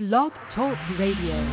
Blog Talk Radio.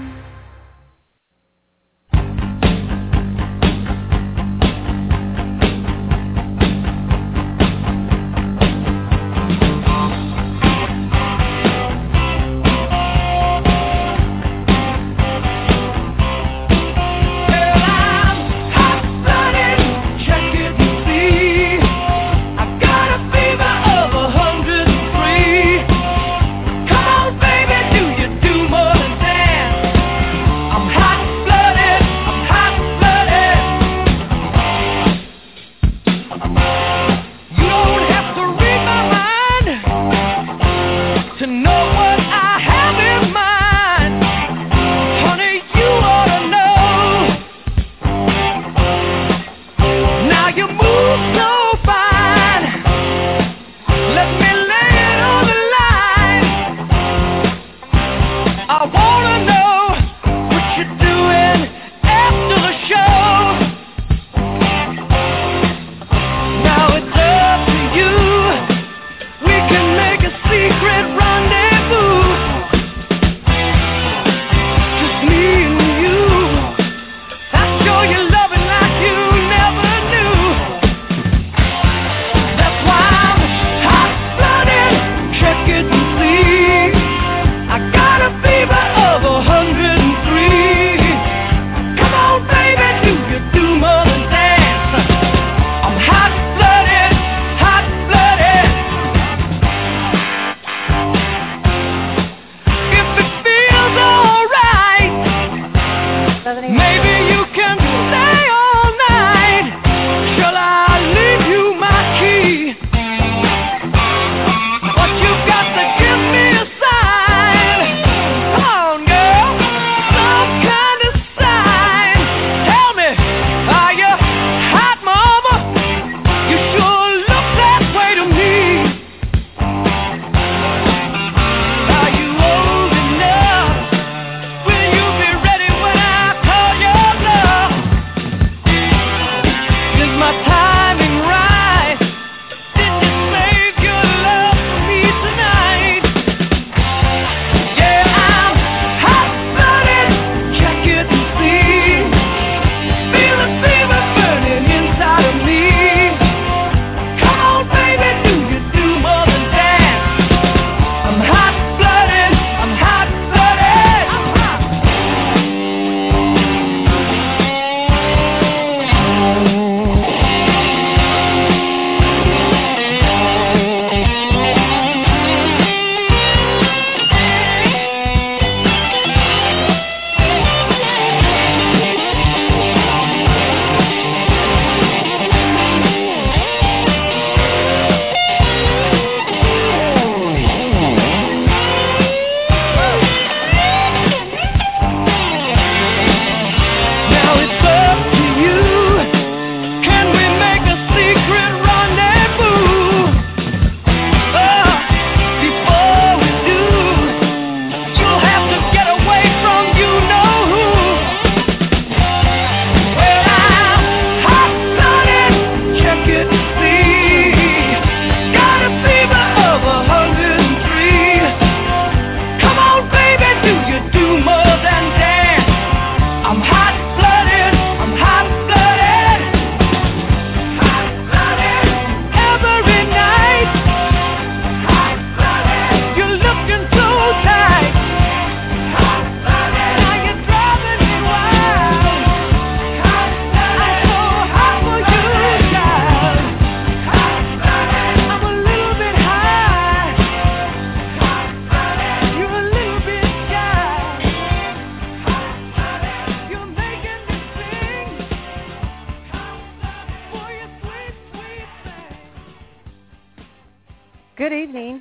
Good evening.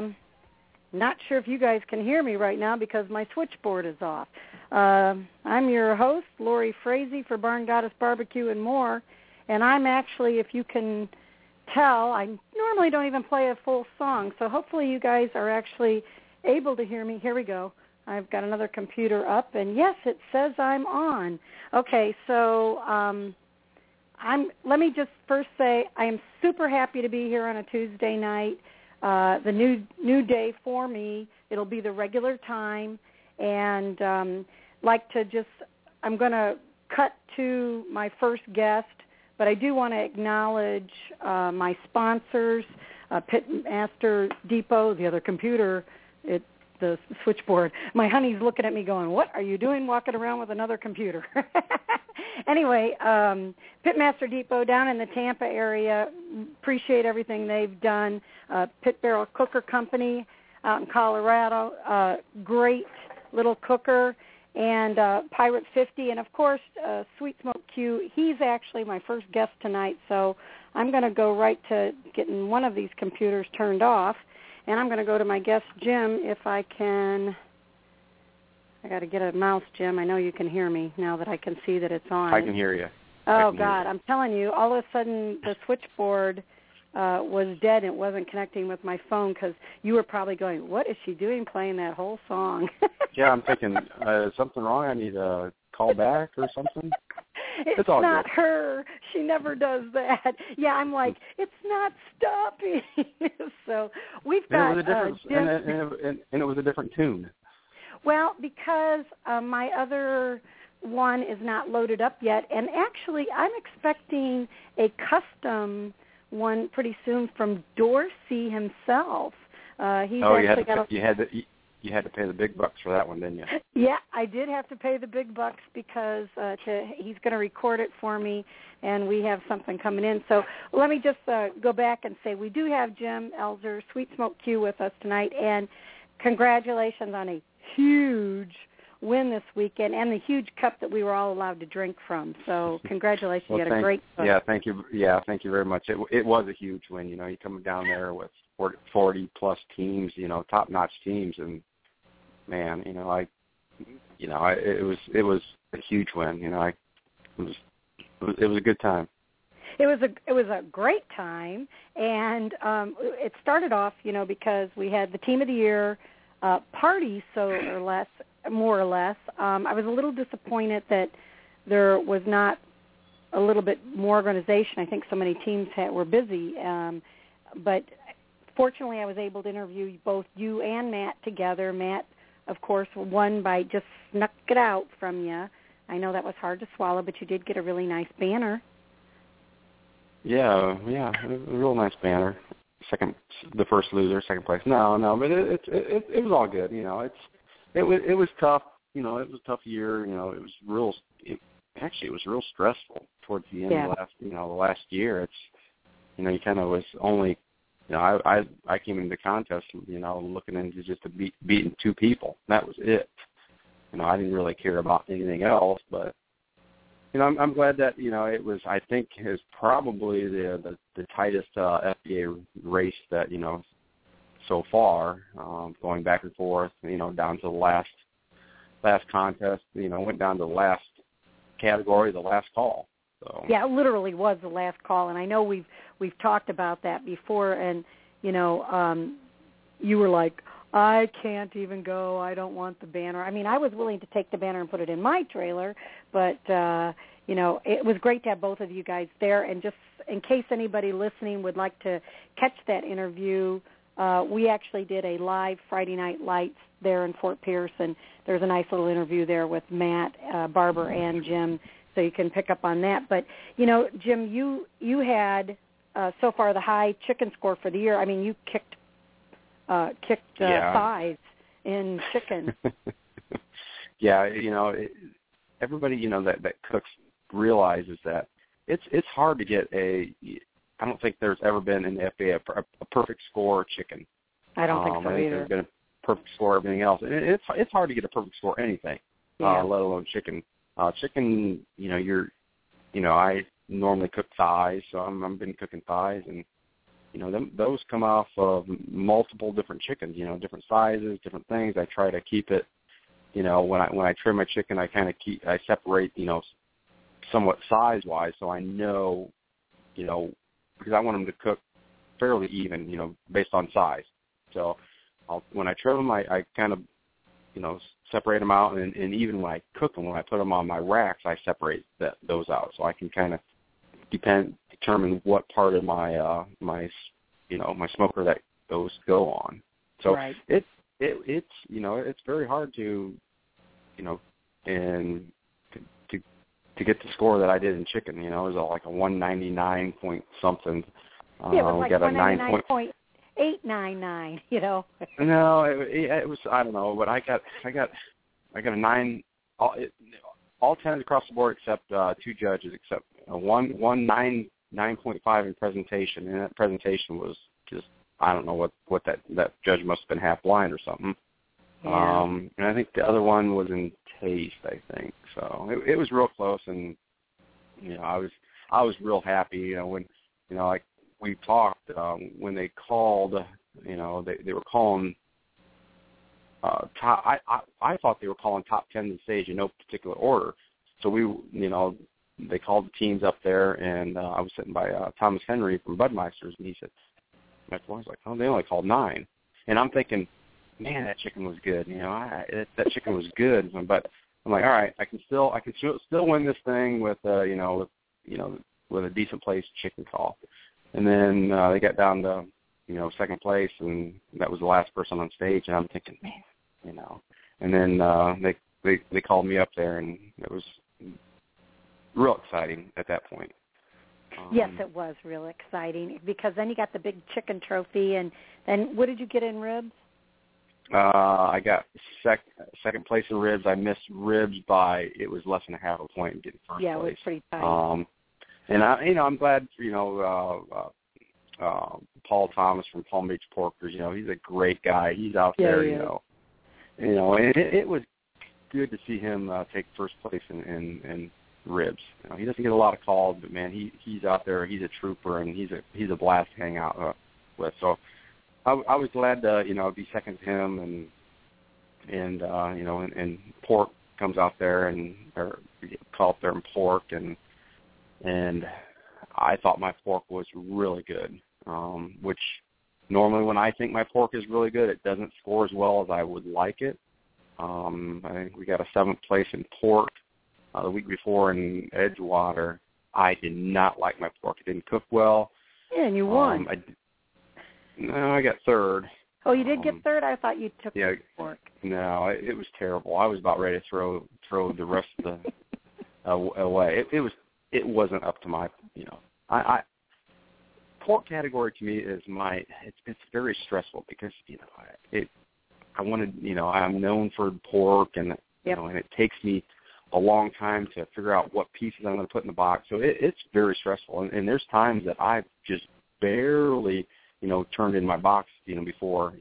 Not sure if you guys can hear me right now because my switchboard is off. I'm your host, Lori Frazee for Barn Goddess Barbecue and More, and I'm actually, if you can tell, I normally don't even play a full song, so hopefully you guys are actually able to hear me. Here we go. I've got another computer up, and yes, it says I'm on. Okay, so let me just first say I am super happy to be here on a Tuesday night. The new day for me It'll be the regular time, and I'm going to cut to my first guest, but I do want to acknowledge my sponsors, Pitmaster Depot, the other computer, the switchboard. My honey's looking at me going, what are you doing walking around with another computer? Anyway, Pitmaster Depot down in the Tampa area, appreciate everything they've done. Pit Barrel Cooker Company out in Colorado, great little cooker, and Pirate 50, and of course, Sweet Smoke Q. He's actually my first guest tonight, so I'm going to go right to getting one of these computers turned off, and I'm going to go to my guest, Jim, if I can. I got to get a mouse, Jim. I know you can hear me now that I can see that it's on. I can hear you. Oh, God, I'm telling you, all of a sudden the switchboard was dead and it wasn't connecting with my phone because you were probably going, what is she doing playing that whole song? Yeah, I'm thinking, is something wrong? I need to call back or something? It's all not good. her. She never does that. Yeah, I'm like, it's not stopping. So we've got Jim. And it was a different tune. Well, because my other one is not loaded up yet, and actually I'm expecting a custom one pretty soon from Dorsey himself. You had to pay the big bucks for that one, didn't you? Yeah, I did have to pay the big bucks because he's going to record it for me, and we have something coming in. So let me just go back and say we do have Jim Elzer, Sweet Smoke Q, with us tonight, and congratulations on a huge win this weekend and the huge cup that we were all allowed to drink from. So congratulations. Well, you had a great cup. Yeah, thank you. Yeah, thank you very much. It was a huge win. You know, you come down there with 40-plus teams, you know, top-notch teams, and man, it was a huge win. You know, it was a good time. It was a great time, and it started off, you know, because we had the Team of the Year party, more or less. I was a little disappointed that there was not a little bit more organization. I think so many teams were busy, but fortunately I was able to interview both you and Matt together. Matt, of course, won by just snuck it out from you. I know that was hard to swallow, but you did get a really nice banner. Yeah, a real nice banner. The first loser, second place. No, but it was all good. You know, it was tough. You know, it was a tough year. You know, it was real stressful towards the end of the last year. It's, you know, you kind of was only, you know, I came into the contest, you know, looking into just beating two people. That was it. You know, I didn't really care about anything else, but, you know, I'm glad that, you know, it was, I think, is probably the tightest FBA race that, you know, so far, going back and forth, you know, down to the last contest, you know, went down to the last category, the last call. So. Yeah, it literally was the last call, and I know we've talked about that before, and, you know, you were like, I can't even go. I don't want the banner. I mean, I was willing to take the banner and put it in my trailer, but, you know, it was great to have both of you guys there. And just in case anybody listening would like to catch that interview, we actually did a live Friday Night Lights there in Fort Pierce, and there's a nice little interview there with Matt, Barber, and Jim, so you can pick up on that. But, you know, Jim, you had so far the high chicken score for the year. I mean, you kicked thighs in chicken. Yeah, you know, everybody, you know, that cooks realizes that it's hard to get I don't think there's ever been in the FBA a perfect score chicken. I don't think so I think either. There's been a perfect score everything else. And it's hard to get a perfect score anything, let alone chicken. Chicken, you know, I normally cook thighs, so I've been cooking thighs, and you know, those come off of multiple different chickens, you know, different sizes, different things. I try to keep it, you know, when I trim my chicken, I separate, you know, somewhat size-wise, so I know, you know, because I want them to cook fairly even, you know, based on size. So when I trim them, I kind of, you know, separate them out, and even when I cook them, when I put them on my racks, I separate those out, so I can kind of determine what part of my my smoker that those go on. So right. it it's it's very hard to and to get the score that I did in chicken. It was like a 199 point something. Yeah, it was like 199.899. No, it was, I don't know, but I got a 9. All 10s across the board except 2 judges, except one 9.5 in presentation, and that presentation was just, I don't know what that judge must have been half blind or something. Yeah. And I think the other one was in taste, I think. So it was real close, and I was real happy. When like we talked when they called, they were calling. Top, I thought they were calling top 10 to the stage in no particular order. So they called the teams up there, and I was sitting by Thomas Henry from Budmeister's, and he said, my boy's like, oh, they only called 9. And I'm thinking, man, that chicken was good. That chicken was good. But I'm like, all right, I can still win this thing with with a decent place chicken call. And then they got down to second place, and that was the last person on stage. And I'm thinking, man, And then they called me up there, and it was real exciting at that point. Yes, it was real exciting because then you got the big chicken trophy, and then what did you get in ribs? I got second place in ribs. I missed ribs by, it was less than a half a point in getting first place. Yeah, it was pretty tight. And I'm glad Paul Thomas from Palm Beach Porkers. He's a great guy. He's out there. And it was good to see him take first place in ribs. He doesn't get a lot of calls, but man, he's out there. He's a trooper, and he's a blast to hang out with. So I was glad to be second to him, and pork comes out there and call up there in pork, and I thought my pork was really good, which normally when I think my pork is really good, it doesn't score as well as I would like it. I think we got a 7th place in pork the week before in Edgewater. I did not like my pork. It didn't cook well. Yeah, and you won. I got 3rd. Oh, you did get 3rd? I thought you took the pork. No, it was terrible. I was about ready to throw the rest of the away. It wasn't up to my, pork category to me is it's very stressful because, I wanted, I'm known for pork, and, and it takes me a long time to figure out what pieces I'm going to put in the box. So it's very stressful. And there's times that I've just barely, turned in my box, before,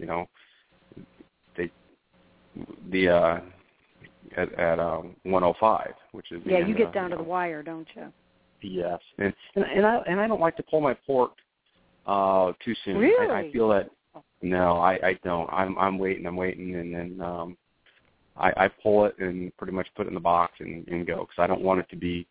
at 105, which is you get down to the wire, don't you? Yes, and I don't like to pull my pork too soon. Really? I feel that. No, I don't. I'm waiting, and then I pull it and pretty much put it in the box and go, because I don't want it to be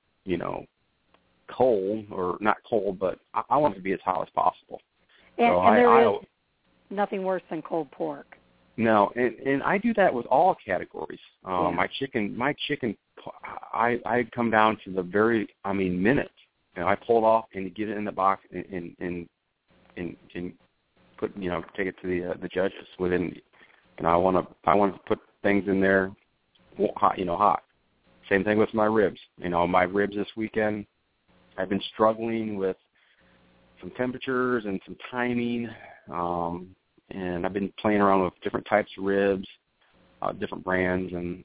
cold, or not cold, but I want it to be as hot as possible. And, so and there is nothing worse than cold pork. No, and I do that with all categories. My chicken, I come down to the very, minute. I pull it off and get it in the box and put, take it to the judges within. And I want to put things in there, hot. Same thing with my ribs. My ribs this weekend, I've been struggling with some temperatures and some timing. And I've been playing around with different types of ribs, different brands, and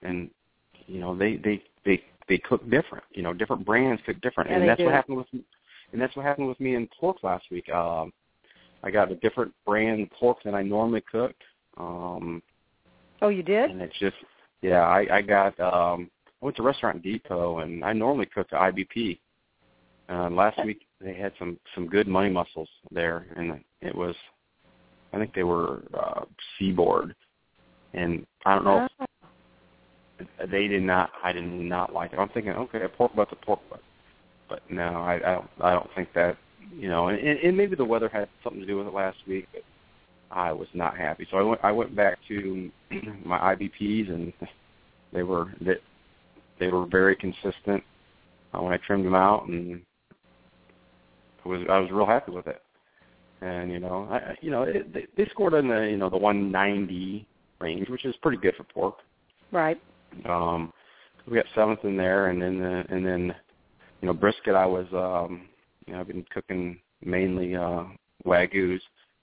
they cook different. Different brands cook different, and that's what happened with me. And that's what happened with me in pork last week. I got a different brand of pork than I normally cook. Oh, you did? And it's just, I got. I went to Restaurant Depot, and I normally cook the IBP. Last week they had some good money mussels there, and it was. I think they were seaboard, and I don't know if they did not. I did not like it. I'm thinking, okay, a pork butt's a pork butt, but no, I don't think that. And maybe the weather had something to do with it last week, but I was not happy. So I went back to my IBPs, and they were very consistent when I trimmed them out, and I was real happy with it. And they scored in the 190, range, which is pretty good for pork. Right. We got 7th in there, and then brisket. I was I've been cooking mainly Wagyus.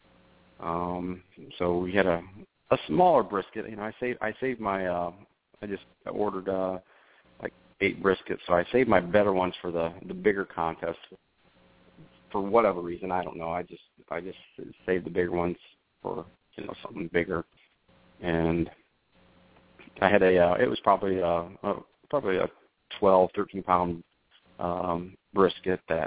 So we had a smaller brisket. I saved my I just ordered like 8 briskets, so I saved my better ones for the bigger contest. For whatever reason, I don't know. I just saved the bigger ones for something bigger, and I had it was probably a 12, 13 pound brisket that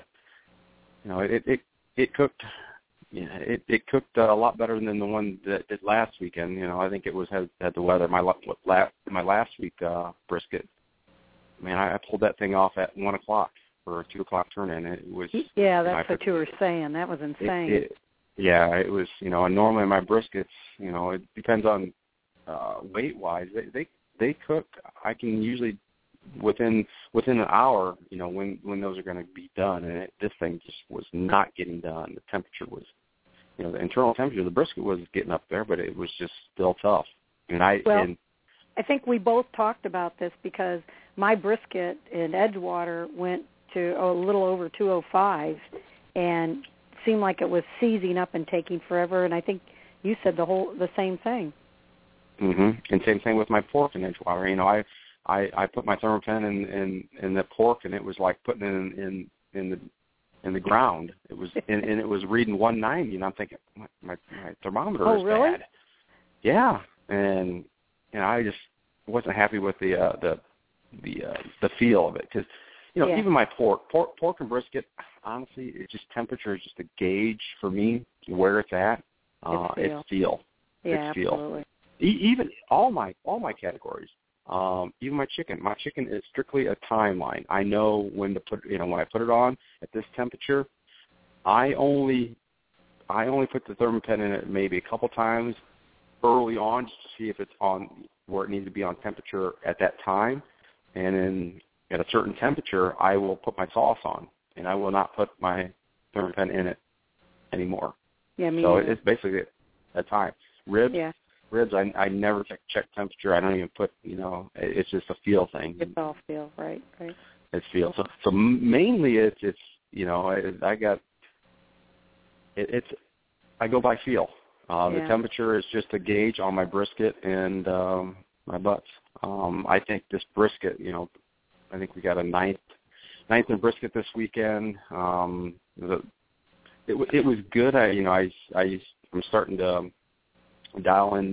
it cooked. Yeah, it cooked a lot better than the one that did last weekend. I think it had the weather. My last week brisket, man, I pulled that thing off at 1:00 for a 2:00 turn-in. It was that's what you were saying. That was insane. It was. And normally my briskets, it depends on weight-wise. They cook. I can usually within an hour, when those are going to be done, and this thing just was not getting done. The temperature was, the internal temperature of the brisket was getting up there, but it was just still tough. I think we both talked about this because my brisket in Edgewater went to a little over 205 and seemed like it was seizing up and taking forever, and I think you said the same thing. Mhm. And same thing with my pork in Edgewater. I put my thermopen in the pork, and it was like putting it in the ground. It was and it was reading 190, and I'm thinking my thermometer is really? bad. Yeah, and I just wasn't happy with the feel of it because even my pork and brisket, honestly, it's just temperature is just a gauge for me where it's at. It's feel. Yeah, it's feel. Absolutely. Even all my categories. Even my chicken. My chicken is strictly a timeline. I know when to put. When I put it on at this temperature, I only put the thermopen in it maybe a couple times early on just to see if it's on where it needs to be on temperature at that time, and then at a certain temperature, I will put my sauce on, and I will not put my thermopen in it anymore. Yeah, me so either. It's basically a time. Ribs. Yeah. Ribs, I never check temperature. I don't even put, it's just a feel thing. It's all feel, right. It's feel. So mainly it's I go by feel. The temperature is just a gauge on my brisket and my butts. I think this brisket, I think we got a ninth in brisket this weekend. It was good. I'm starting to dial in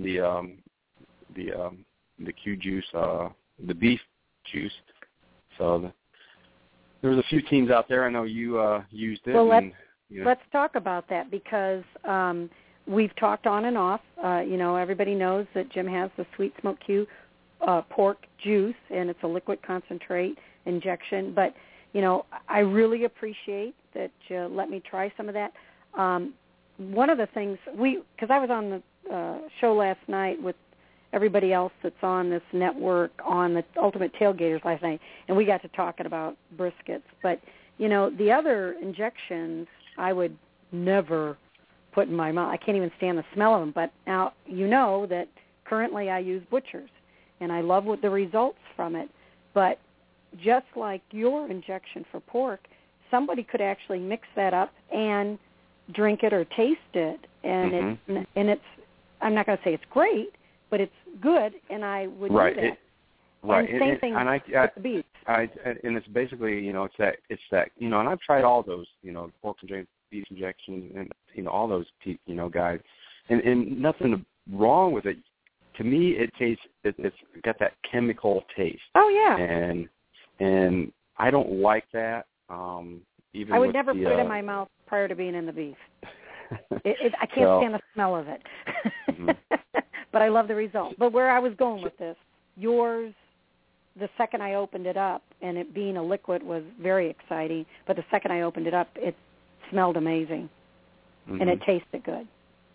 the Q juice, the beef juice. So there was a few teams out there. I know you used it. Well, let's talk about that because we've talked on and off. Everybody knows that Jim has the Sweet Smoke Q pork juice, and it's a liquid concentrate injection. But, I really appreciate that you let me try some of that. One of the things because I was on the show last night with everybody else that's on this network on the Ultimate Tailgaters last night, and we got to talking about briskets. But, the other injections I would never put in my mouth. I can't even stand the smell of them. But now that currently I use Butcher's, and I love the results from it. But just like your injection for pork, somebody could actually mix that up and drink it or taste it, and it's I'm not going to say it's great, but it's good, and I would do that. Right. And same thing with the beef. And it's basically, it's that, and I've tried all those, pork and beef injections and, all those, guys, and nothing wrong with it. To me, it tastes, it's got that chemical taste. Oh, yeah. And I don't like that. Even I would never put it in my mouth prior to being in the beef. I can't stand the smell of it. Mm-hmm. But I love the result. But where I was going with this, yours, the second I opened it up, and it being a liquid was very exciting, but the second I opened it up, it smelled amazing, and it tasted good.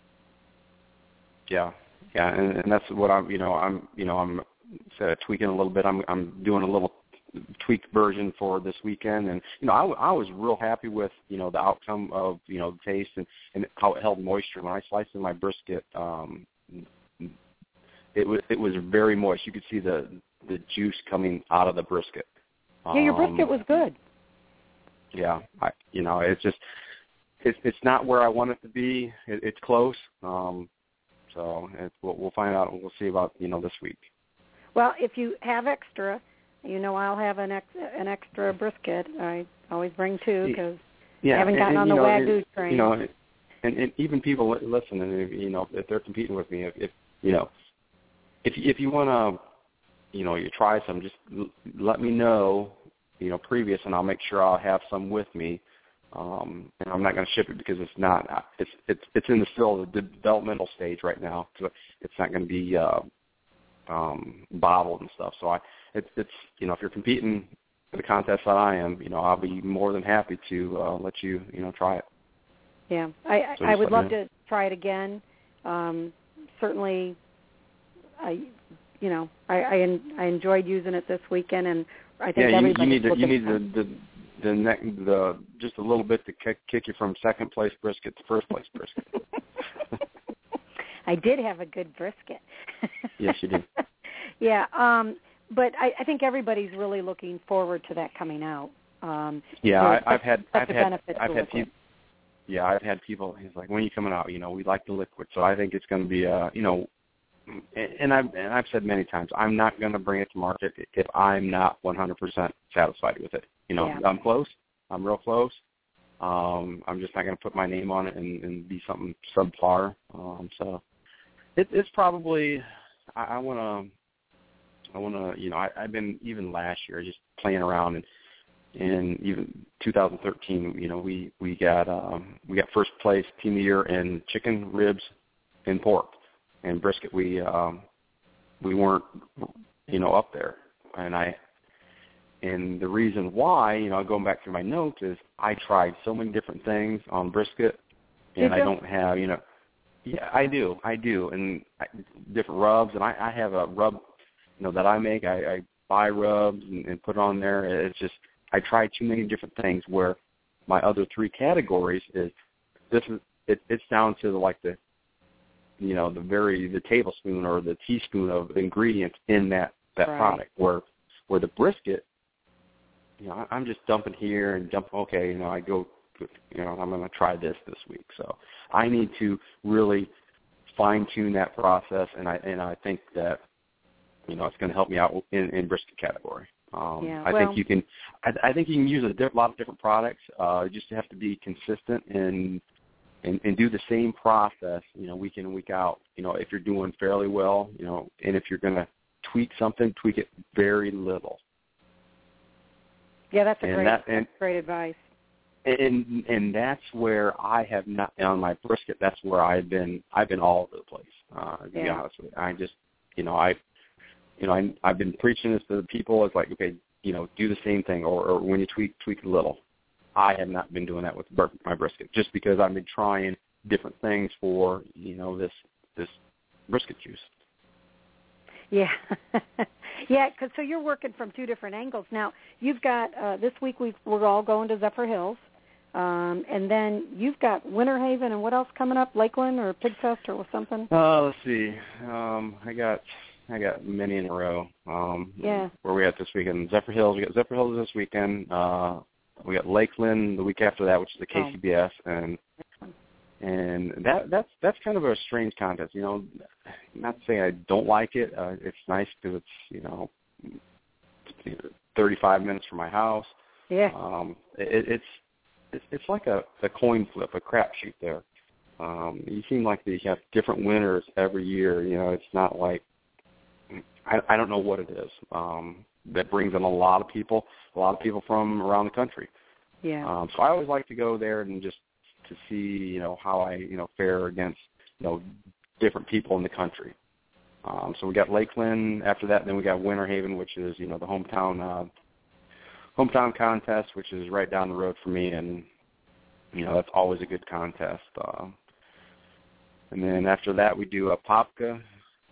Yeah, and that's what I'm tweaking a little bit. I'm doing a little tweaked version for this weekend, and I was real happy with the outcome of the taste and how it held moisture when I sliced in my brisket. it was very moist. You could see the juice coming out of the brisket. Yeah, your brisket was good. Yeah, it's just it's not where I want it to be. It's close. So we'll find out. We'll see about this week. Well, if you have extra, I'll have an extra brisket. I always bring two because I haven't gotten on the Wagyu train. And even people listening, if they're competing with me, if you want to, you try some, just let me know, previous, and I'll make sure I'll have some with me. And I'm not going to ship it because it's not. It's in the developmental stage right now, so it's not going to be bottled and stuff. So it's if you're competing in the contest that I am, I'll be more than happy to let you try it. Yeah, I would love to try it again. Certainly, I enjoyed using it this weekend, and I think everybody. You need the just a little bit to kick you from second place brisket to first place brisket. I did have a good brisket. Yes, you did. Yeah, but I think everybody's really looking forward to that coming out. I've had people. Yeah, I've had people. He's like, when are you coming out? We like the liquid, so I think it's going to be And I've said many times, I'm not going to bring it to market if I'm not 100% satisfied with it. I'm close. I'm real close. I'm just not going to put my name on it and be something subpar. So it's probably I want to. I've been even last year just playing around and even 2013. We got first place team of the year in chicken, ribs, and pork. And brisket, we weren't, up there. And the reason why, going back through my notes, is I tried so many different things on brisket, and I don't have, yeah, I do, and different rubs, and I have a rub, that I make. I buy rubs and put on there. It's just I tried too many different things. Where my other three categories it's down to the tablespoon or the teaspoon of ingredients in that product. Where the brisket, I'm just dumping here and dumping. Okay, I go, I'm going to try this week. So I need to really fine tune that process, and I think that it's going to help me out in brisket category. I think you can. I think you can use a lot of different products. You just have to be consistent and do the same process, week in and week out, if you're doing fairly well, and if you're going to tweak something, tweak it very little. Yeah, that's great advice. And that's where I have not, on my brisket, that's where I've been all over the place, to be honest with you. I just, I've been preaching this to the people. It's like, okay, do the same thing, or when you tweak a little. I have not been doing that with my brisket, just because I've been trying different things for this brisket juice. Yeah, yeah. So you're working from two different angles. Now you've got this week we're all going to Zephyrhills, and then you've got Winter Haven, and what else coming up? Lakeland or Pigfest or something? Let's see. I got many in a row. Where we at this weekend? Zephyrhills. We got Zephyrhills this weekend. We got Lakeland the week after that, which is the KCBS, and that's kind of a strange contest. Not to say I don't like it. It's nice because it's 35 minutes from my house. Yeah. It's like a coin flip, a crapshoot there. You seem like you have different winners every year. It's not like I don't know what it is. That brings in a lot of people from around the country. Yeah. So I always like to go there and just to see, how I, fare against, different people in the country. So we got Lakeland after that, and then we got Winter Haven, which is, the hometown contest, which is right down the road for me, and, that's always a good contest. And then after that, we do a Popka.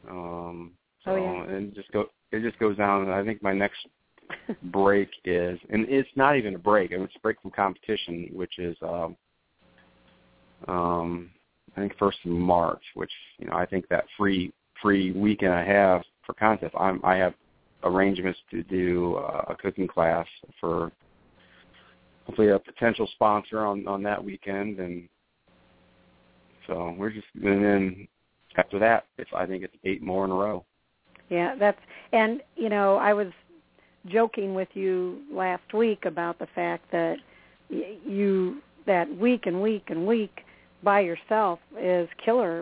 And it just goes down. And I think my next break is, and it's not even a break. It's a break from competition, which is, I think 1st of March. Which I think that free free weekend I have for contests, I have arrangements to do a cooking class for hopefully a potential sponsor on that weekend, and so and then after that, I think it's 8 more in a row. Yeah, and I was joking with you last week about the fact that that week and week and week by yourself is killer.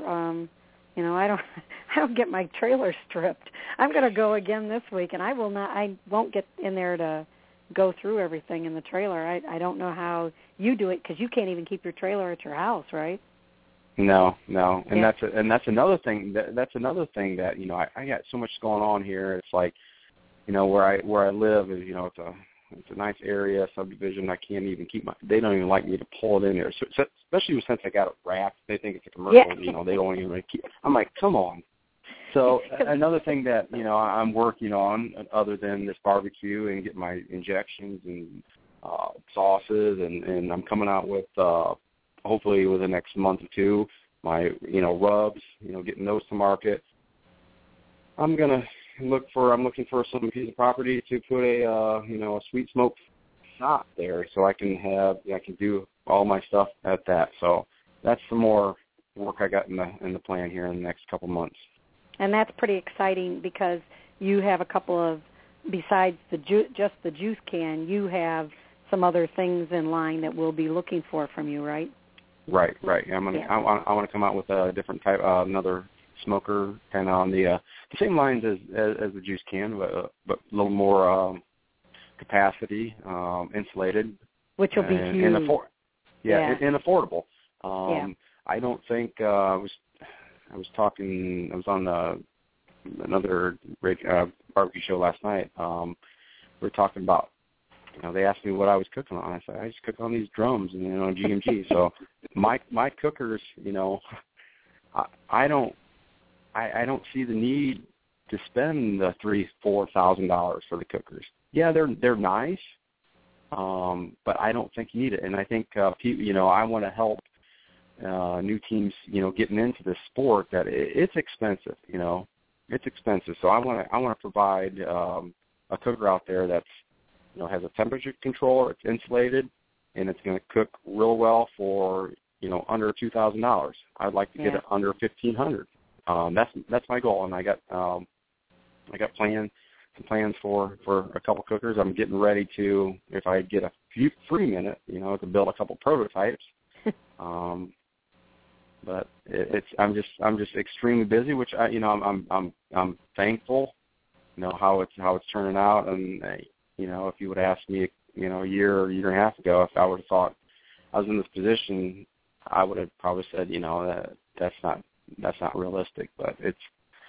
I don't get my trailer stripped. I'm going to go again this week, and I won't get in there to go through everything in the trailer. I don't know how you do it, because you can't even keep your trailer at your house, right? No, and yeah. that's another thing. That's another thing that I got so much going on here. It's like, where I live is it's a nice area, subdivision. I can't even they don't even like me to pull it in there. So especially since I got it wrapped, they think it's a commercial. Yeah. They don't even keep. I'm like, come on. So another thing that I'm working on, other than this barbecue and get my injections and sauces, and I'm coming out with hopefully within the next month or two, my rubs, getting those to market. I'm looking for some piece of property to put a sweet smoke shop there, so I can do all my stuff at that. So that's some more work I got in the plan here in the next couple months. And that's pretty exciting, because you have a couple of, besides just the juice can, you have some other things in line that we'll be looking for from you, right? Right. I want to come out with a different type, another smoker, kind of on the same lines as the juice can, but a little more capacity, insulated, which will be huge. And affordable. I don't think I was on another barbecue show last night. We were talking about, they asked me what I was cooking on. I said, I just cook on these drums and GMG. So my cookers, I don't see the need to spend the $3,000-$4,000 for the cookers. Yeah, they're nice, but I don't think you need it. And I think I want to help new teams, getting into this sport, that it's expensive. It's expensive. So I want to provide a cooker out there that's has a temperature controller, it's insulated, and it's going to cook real well for under $2,000. I'd like to get it under $1,500. That's my goal, and I got plans for a couple cookers. I'm getting ready to, if I get a few free minute, to build a couple prototypes. But I'm just extremely busy, which I'm thankful, how it's turning out. And if you would ask me, a year and a half ago, if I would have thought I was in this position, I would have probably said, that's not realistic. But it's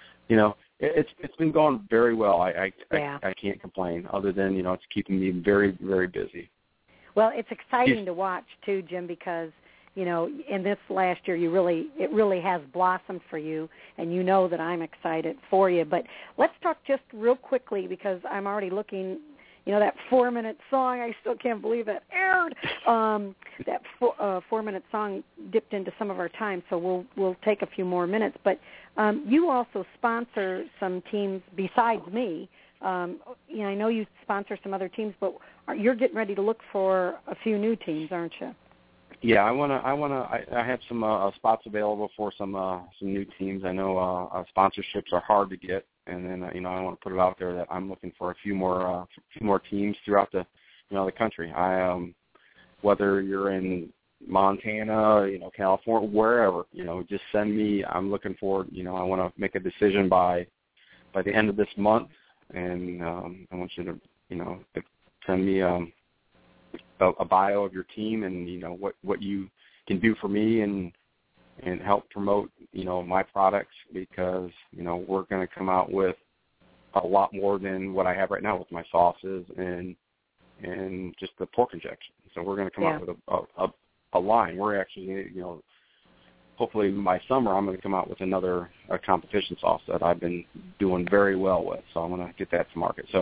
been going very well. I can't complain, other than it's keeping me very, very busy. Well, it's exciting to watch too, Jim, because in this last year, it really has blossomed for you, and that I'm excited for you. But let's talk just real quickly, because I'm already looking. That 4-minute song, I still can't believe that aired. That 4-minute song dipped into some of our time, so we'll take a few more minutes. But you also sponsor some teams besides me. I know you sponsor some other teams, but you're getting ready to look for a few new teams, aren't you? Yeah, I have some spots available for some new teams. I know sponsorships are hard to get. And then, I want to put it out there that I'm looking for a few more teams throughout the country. Whether you're in Montana, California, wherever, just send me. I'm looking for, I want to make a decision by the end of this month, and I want you to, send me a bio of your team and what you can do for me and help promote my products, because we're going to come out with a lot more than what I have right now with my sauces and just the pork injection. So we're going to come out with a line. We're actually hopefully by summer I'm going to come out with another competition sauce that I've been doing very well with. So I'm going to get that to market. So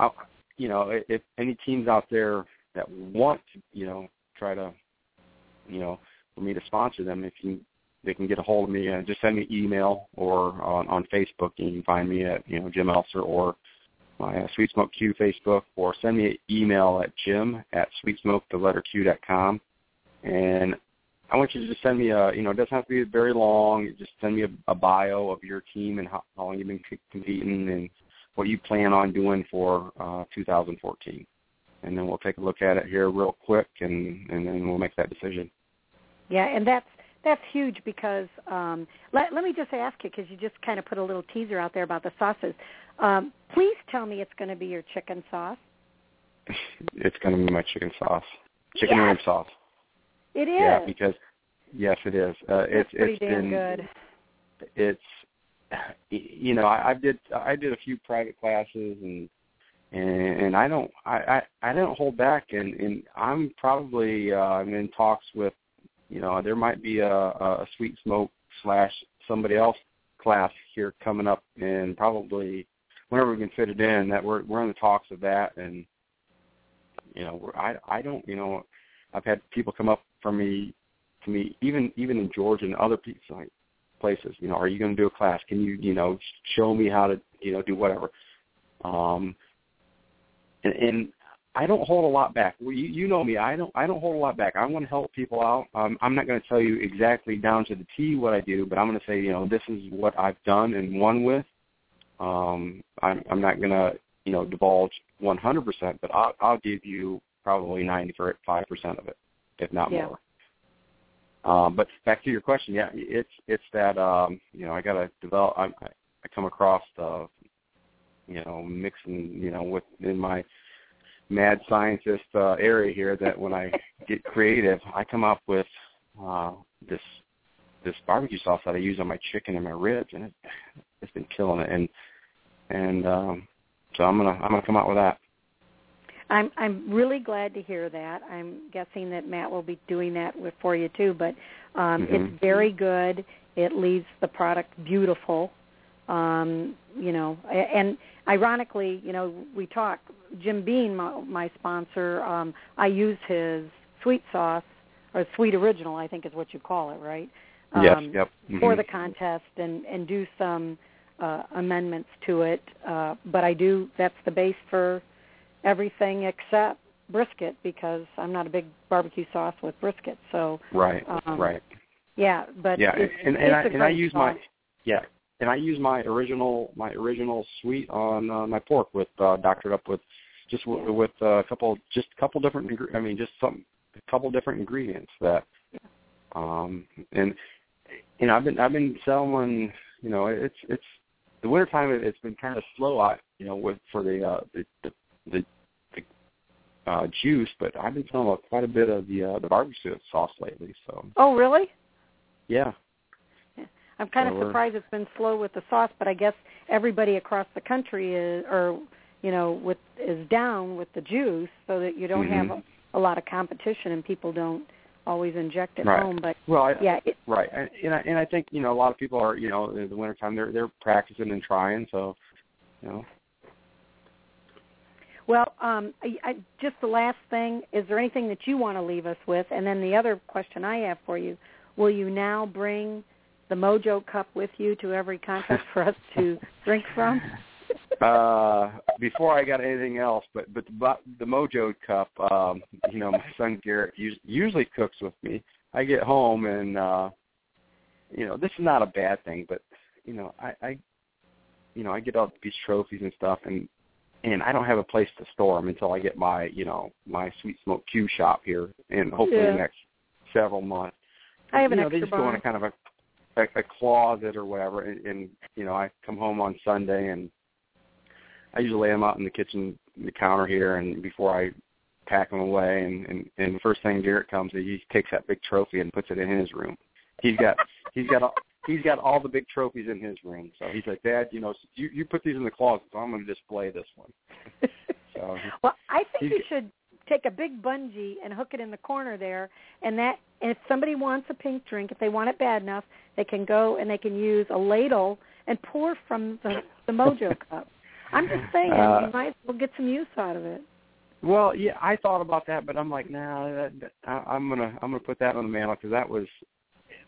if any teams out there that want to try to for me to sponsor them, if you they can get a hold of me. Just send me an email or on Facebook. You can find me at Jim Elser or my Sweet Smoke Q Facebook, or send me an email at jim@sweetsmoke.com. And I want you to just send me it doesn't have to be very long. Just send me a bio of your team and how long you've been competing and what you plan on doing for 2014. And then we'll take a look at it here real quick, and then we'll make that decision. Yeah, and that's huge because let me just ask you, because you just kind of put a little teaser out there about the sauces. Please tell me it's going to be your chicken sauce. It's going to be my chicken sauce, chicken rib sauce. It is. Yeah, because yes, it is. It's pretty damn been good. It's I did a few private classes and I don't hold back, and I'm probably I'm in talks with there might be a Sweet Smoke / somebody else class here coming up, and probably whenever we can fit it in, that we're in the talks of that. And I don't I've had people come up to me even in Georgia and other places. Are you going to do a class? Can you show me how to do whatever? And I don't hold a lot back. You know me. I don't hold a lot back. I want to help people out. I'm not going to tell you exactly down to the T what I do, but I'm going to say, this is what I've done and won with. I'm not going to, divulge 100%, but I'll give you probably 95% of it, if not more. But back to your question, yeah, it's that I got to develop. I come across mixing within my mad scientist area here, that when I get creative, I come up with this barbecue sauce that I use on my chicken and my ribs, and it's been killing it. And so I'm gonna come out with that. I'm really glad to hear that. I'm guessing that Matt will be doing that for you too. But it's very good. It leaves the product beautiful. And ironically, we talk. Jim Beam, my sponsor, I use his sweet sauce, or sweet original, I think is what you call it, right? Yes, yep. For the contest, and do some amendments to it. But that's the base for everything except brisket, because I'm not a big barbecue sauce with brisket. So right. Yeah, but yeah, and I use sauce. And I use my original sweet on my pork with doctored up with a couple different ingredients that and I've been selling. It's the wintertime. It's been kind of slow out for the juice, but I've been selling quite a bit of the barbecue sauce lately. So. Oh, really? Yeah. I'm kind of surprised it's been slow with the sauce, but I guess everybody across the country is down with the juice, so that you don't have a lot of competition, and people don't always inject at home. But right, and I think a lot of people are in the wintertime they're practicing and trying, so Well, just the last thing, is there anything that you want to leave us with? And then the other question I have for you: will you now bring the Mojo Cup with you to every contest for us to drink from? Before I got anything else, but the Mojo Cup, my son Garrett usually cooks with me. I get home and this is not a bad thing, but I get all these trophies and stuff, and I don't have a place to store them until I get my my Sweet Smoke Q shop here, and hopefully the next several months. I have an extra they just barn. go in a kind of a closet or whatever, and I come home on Sunday, and I usually lay them out in the counter here, and before I pack them away, and the first thing Garrett comes, he takes that big trophy and puts it in his room. He's got all the big trophies in his room, so he's like, Dad, you put these in the closet, so I'm going to display this one. So well, I think you should take a big bungee and hook it in the corner there, and if somebody wants a pink drink, if they want it bad enough, they can go and they can use a ladle and pour from the Mojo Cup. I'm just saying, you might as well get some use out of it. Well, yeah, I thought about that, but I'm like, nah, I'm gonna put that on the mantle, because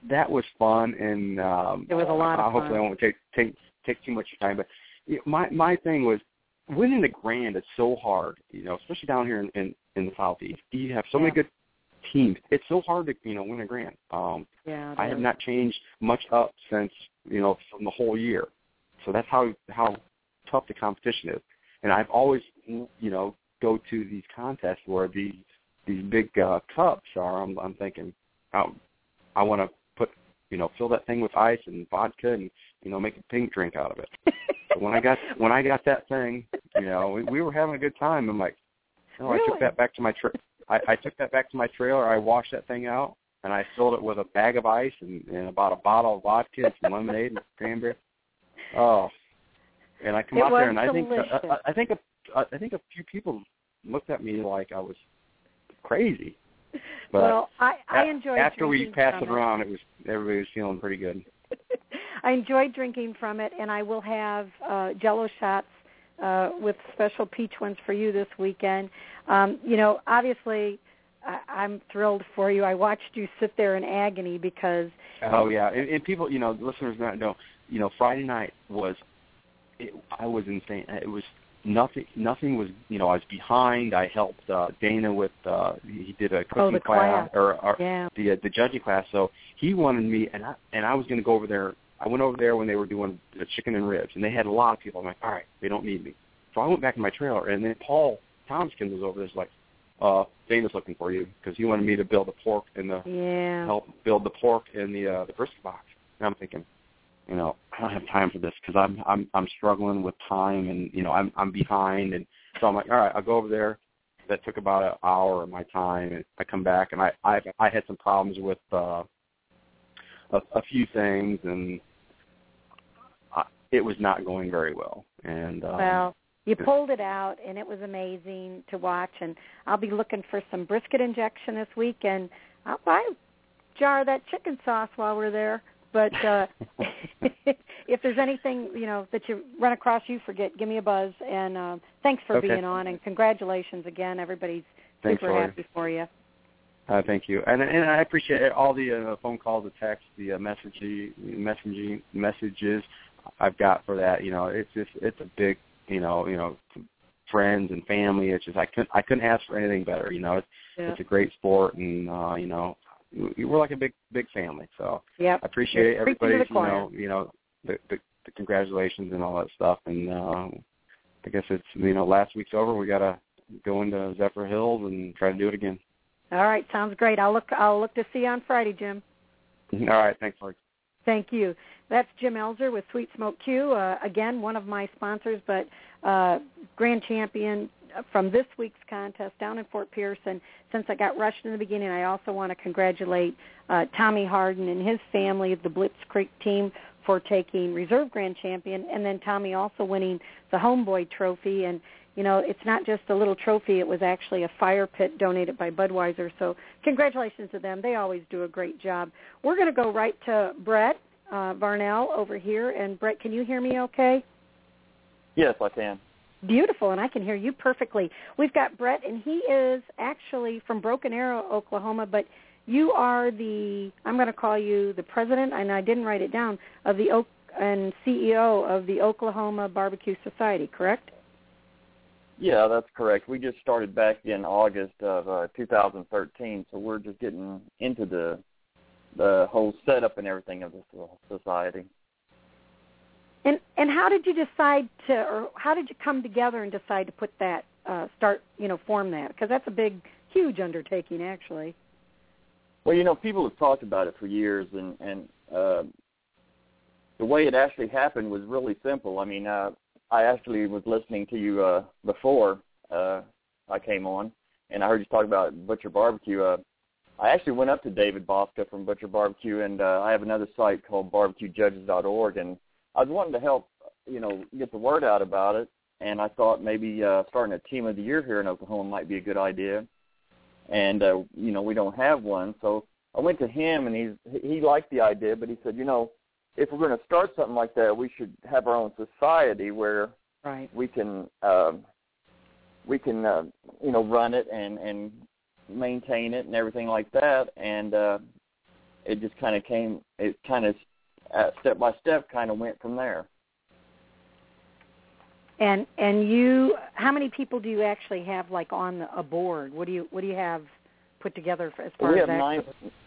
that was fun, and it was a lot of fun. Hopefully I won't take too much time. But my thing was winning the Grand is so hard, especially down here in the Southeast. You have so many good teams. It's so hard to win a Grand. I have not changed much up since from the whole year. So that's how tough the competition is. And I've always go to these contests where these big cups are. I'm thinking, I want to put fill that thing with ice and vodka and make a pink drink out of it. So when I got that thing, we were having a good time. I'm like, really? I took that back to my I took that back to my trailer. I washed that thing out and I filled it with a bag of ice and about a bottle of vodka and some lemonade and cranberry. Oh, and I come out there and I think a few people looked at me like I was crazy. But well, I enjoyed after we passed it around. Everybody was feeling pretty good. I enjoyed drinking from it, and I will have Jell-O shots with special peach ones for you this weekend. Obviously, I'm thrilled for you. I watched you sit there in agony because. Oh yeah, and people, listeners don't know. Friday night I was insane. It was. Nothing was, I was behind. I helped Dana with, he did a cooking class, the judging class. So he wanted me, and I was going to go over there. I went over there when they were doing the chicken and ribs, and they had a lot of people. I'm like, all right, they don't need me. So I went back in my trailer, and then Paul Tompkins was over there. He's like, Dana's looking for you because he wanted me to build the pork help build the pork in the brisket box. And I'm thinking, I don't have time for this because I'm struggling with time and I'm behind, and so I'm like, all right, I'll go over there. That took about an hour of my time, and I come back and I had some problems with a few things, and it was not going very well. And well, you pulled it out, and it was amazing to watch. And I'll be looking for some brisket injection this week, and I'll buy a jar of that chicken sauce while we're there. But if there's anything, that you run across you forget, give me a buzz. And thanks for being on, and congratulations again. Everybody's super happy for you. Thank you. And I appreciate all the phone calls, the texts, the messages I've got for that. It's a big, friends and family. It's just I couldn't ask for anything better. It's a great sport, and we're like a big family, so I appreciate everybody's, the congratulations and all that stuff. And I guess it's, last week's over. We got to go into Zephyr Hills and try to do it again. All right, sounds great. I'll look to see you on Friday, Jim. All right, thanks, Mark. Thank you. That's Jim Elzer with Sweet Smoke Q. Again, one of my sponsors, but grand champion from this week's contest down in Fort Pierce. And since I got rushed in the beginning, I also want to congratulate Tommy Harden and his family of the Blitz Creek team for taking reserve grand champion, and then Tommy also winning the Homeboy Trophy. And, it's not just a little trophy. It was actually a fire pit donated by Budweiser. So congratulations to them. They always do a great job. We're going to go right to Brett Varnell over here. And, Brett, can you hear me okay? Yes, I can. Beautiful, and I can hear you perfectly. We've got Brett, and he is actually from Broken Arrow, Oklahoma, but you are I'm going to call you the president, and I didn't write it down, of and CEO of the Oklahoma Barbecue Society, correct? Yeah, that's correct. We just started back in August of 2013, so we're just getting into the whole setup and everything of this society. And how did you decide or how did you come together and decide to put that, form that? Because that's a huge undertaking, actually. Well, people have talked about it for years, and the way it actually happened was really simple. I mean, I actually was listening to you before I came on, and I heard you talk about Butcher Barbecue. I actually went up to David Bosca from Butcher Barbecue, and I have another site called barbecuejudges.org, and I was wanting to help, get the word out about it, and I thought maybe starting a Team of the Year here in Oklahoma might be a good idea. And, we don't have one, so I went to him, and he liked the idea, but he said, if we're going to start something like that, we should have our own society where we can run it and maintain it and everything like that. And it just kind of came. It kind of step by step kind of went from there. And you, how many people do you actually have like on a board? What do you have put together as far as that?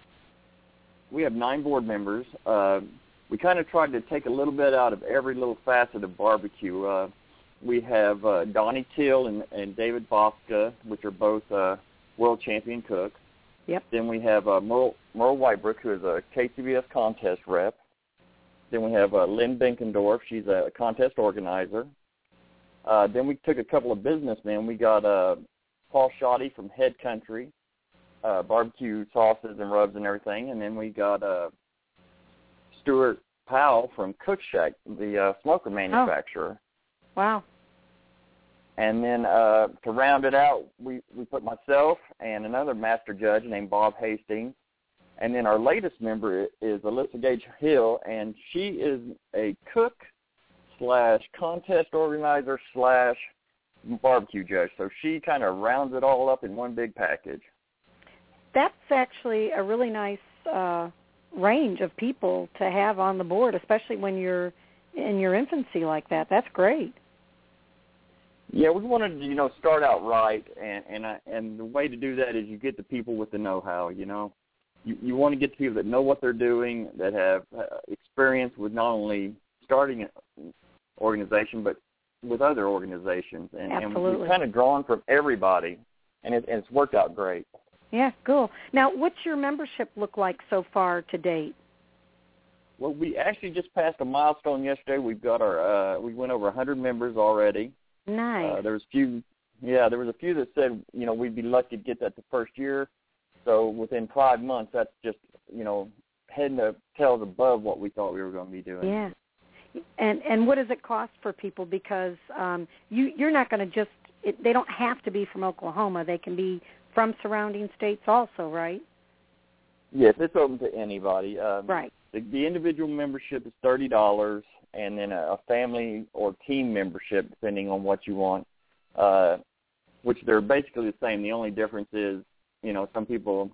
We have 9 board members. We kind of tried to take a little bit out of every little facet of barbecue. We have Donnie Till and David Bosca, which are both world champion cooks. Yep. Then we have Merle Whitebrook, who is a KCBS contest rep. Then we have Lynn Binkendorf. She's a contest organizer. Then we took a couple of businessmen. We got Paul Shoddy from Head Country, barbecue sauces and rubs and everything. And then we got Stuart Powell from Cook Shack, the smoker manufacturer. Oh. Wow. And then to round it out, we put myself and another master judge named Bob Hastings. And then our latest member is Alyssa Gage Hill, and she is a cook / contest organizer / barbecue judge. So she kind of rounds it all up in one big package. That's actually a really nice range of people to have on the board, especially when you're in your infancy like that. That's great. Yeah, we wanted to, start out right, and the way to do that is you get the people with the know-how, You want to get the people that know what they're doing, that have experience with not only starting an organization, but with other organizations. And we've kind of drawn from everybody, and it's worked out great. Yeah, cool. Now, what's your membership look like so far to date? Well, we actually just passed a milestone yesterday. We've got we went over 100 members already. Nice. There was a few that said, we'd be lucky to get that the first year. So within 5 months, that's just, head and tails above what we thought we were going to be doing. Yeah. And what does it cost for people? Because you're not going to they don't have to be from Oklahoma. They can be from surrounding states also, right? Yes, it's open to anybody. Right. The individual membership is $30, and then a family or team membership, depending on what you want, which they're basically the same. The only difference is, some people,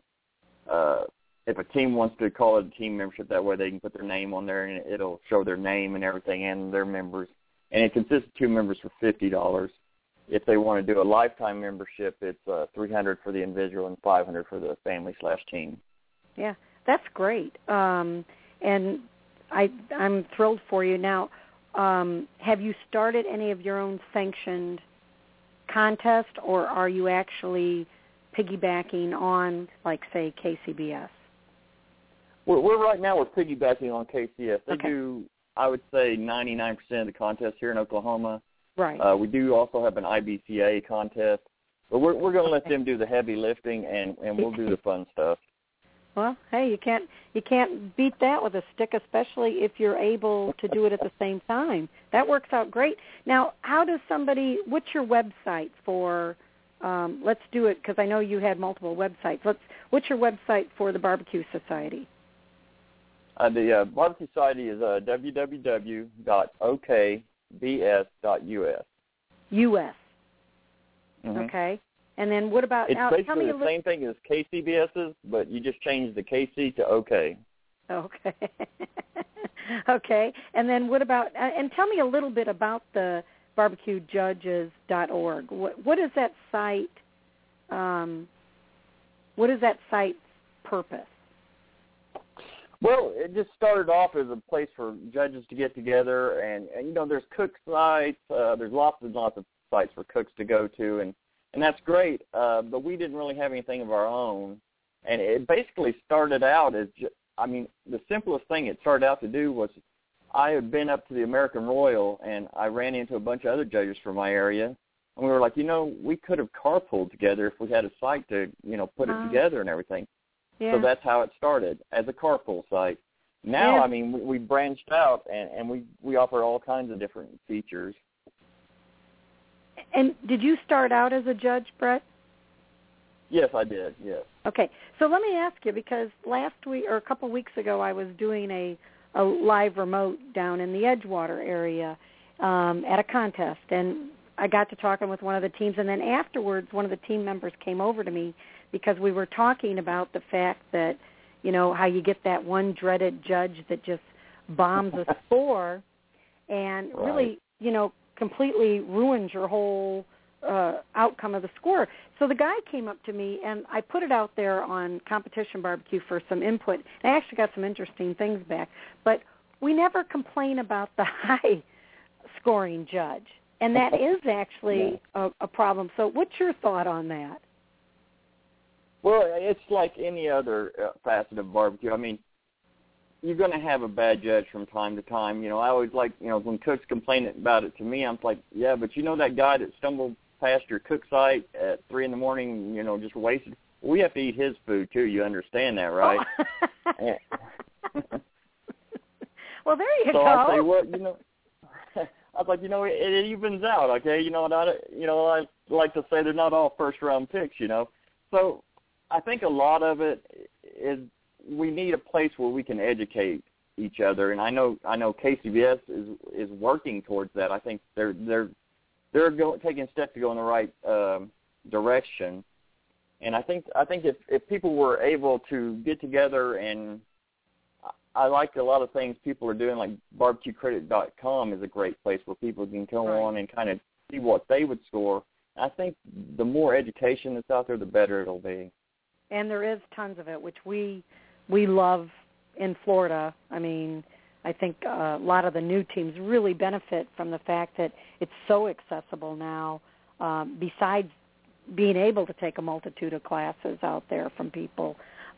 if a team wants to call it a team membership, that way they can put their name on there, and it'll show their name and everything and their members. And it consists of 2 members for $50. If they want to do a lifetime membership, it's $300 for the individual and $500 for the family / team. Yeah, that's great. And I'm thrilled for you. Now, have you started any of your own sanctioned contest, or are you actually piggybacking on, like, say, KCBS? We're piggybacking on KCS. They Okay. do, I would say, 99% of the contests here in Oklahoma. Right. We do also have an IBCA contest, but we're going to let them do the heavy lifting, and we'll do the fun stuff. Well, hey, you can't beat that with a stick, especially if you're able to do it at the same time. That works out great. Now, what's your website for, let's do it, because I know you had multiple websites. What's your website for the Barbecue Society? The Barbecue Society is www.okbs.us. U.S. Mm-hmm. Okay. And then what about... It's basically the same thing as KCBS's, but you just change the KC to OK. Okay. Okay. And then what about... and tell me a little bit about the barbecuejudges.org. What is that site... what is that site's purpose? Well, it just started off as a place for judges to get together, and there's cook sites. There's lots and lots of sites for cooks to go to, and that's great, but we didn't really have anything of our own. And it basically started out as, the simplest thing it started out to do was I had been up to the American Royal, and I ran into a bunch of other judges from my area, and we were like, we could have carpooled together if we had a site to, put it together and everything. Yeah. So that's how it started, as a carpool site. Now, we branched out, and we offer all kinds of different features. And did you start out as a judge, Brett? Yes, I did, yes. Okay, so let me ask you, because last week or a couple of weeks ago I was doing a live remote down in the Edgewater area at a contest, and I got to talking with one of the teams, and then afterwards one of the team members came over to me because we were talking about the fact that, you know, how you get that one dreaded judge that just bombs a score and really, you know, completely ruins your whole outcome of the score. So the guy came up to me, and I put it out there on Competition Barbecue for some input. I actually got some interesting things back. But we never complain about the high-scoring judge, and that is actually a problem. So what's your thought on that? Well, it's like any other facet of barbecue. I mean, you're going to have a bad judge from time to time. You know, I always like, you know, when cooks complain about it to me, I'm like, yeah, but you know that guy that stumbled past your cook site at 3 a.m, you know, just wasted? We have to eat his food, too. You understand that, right? Oh. Well, there you go. So I say, well, you know, I was like, you know, it evens out, okay? You know, I like to say they're not all first-round picks, you know. So I think a lot of it is we need a place where we can educate each other, and I know KCBS is working towards that. I think they're taking steps to go in the right direction, and I think if people were able to get together, and I like a lot of things people are doing, like barbecuecritic.com is a great place where people can go on and kind of see what they would score. I think the more education that's out there, the better it'll be. And there is tons of it, which we love in Florida. I mean, I think a lot of the new teams really benefit from the fact that it's so accessible now, besides being able to take a multitude of classes out there from people.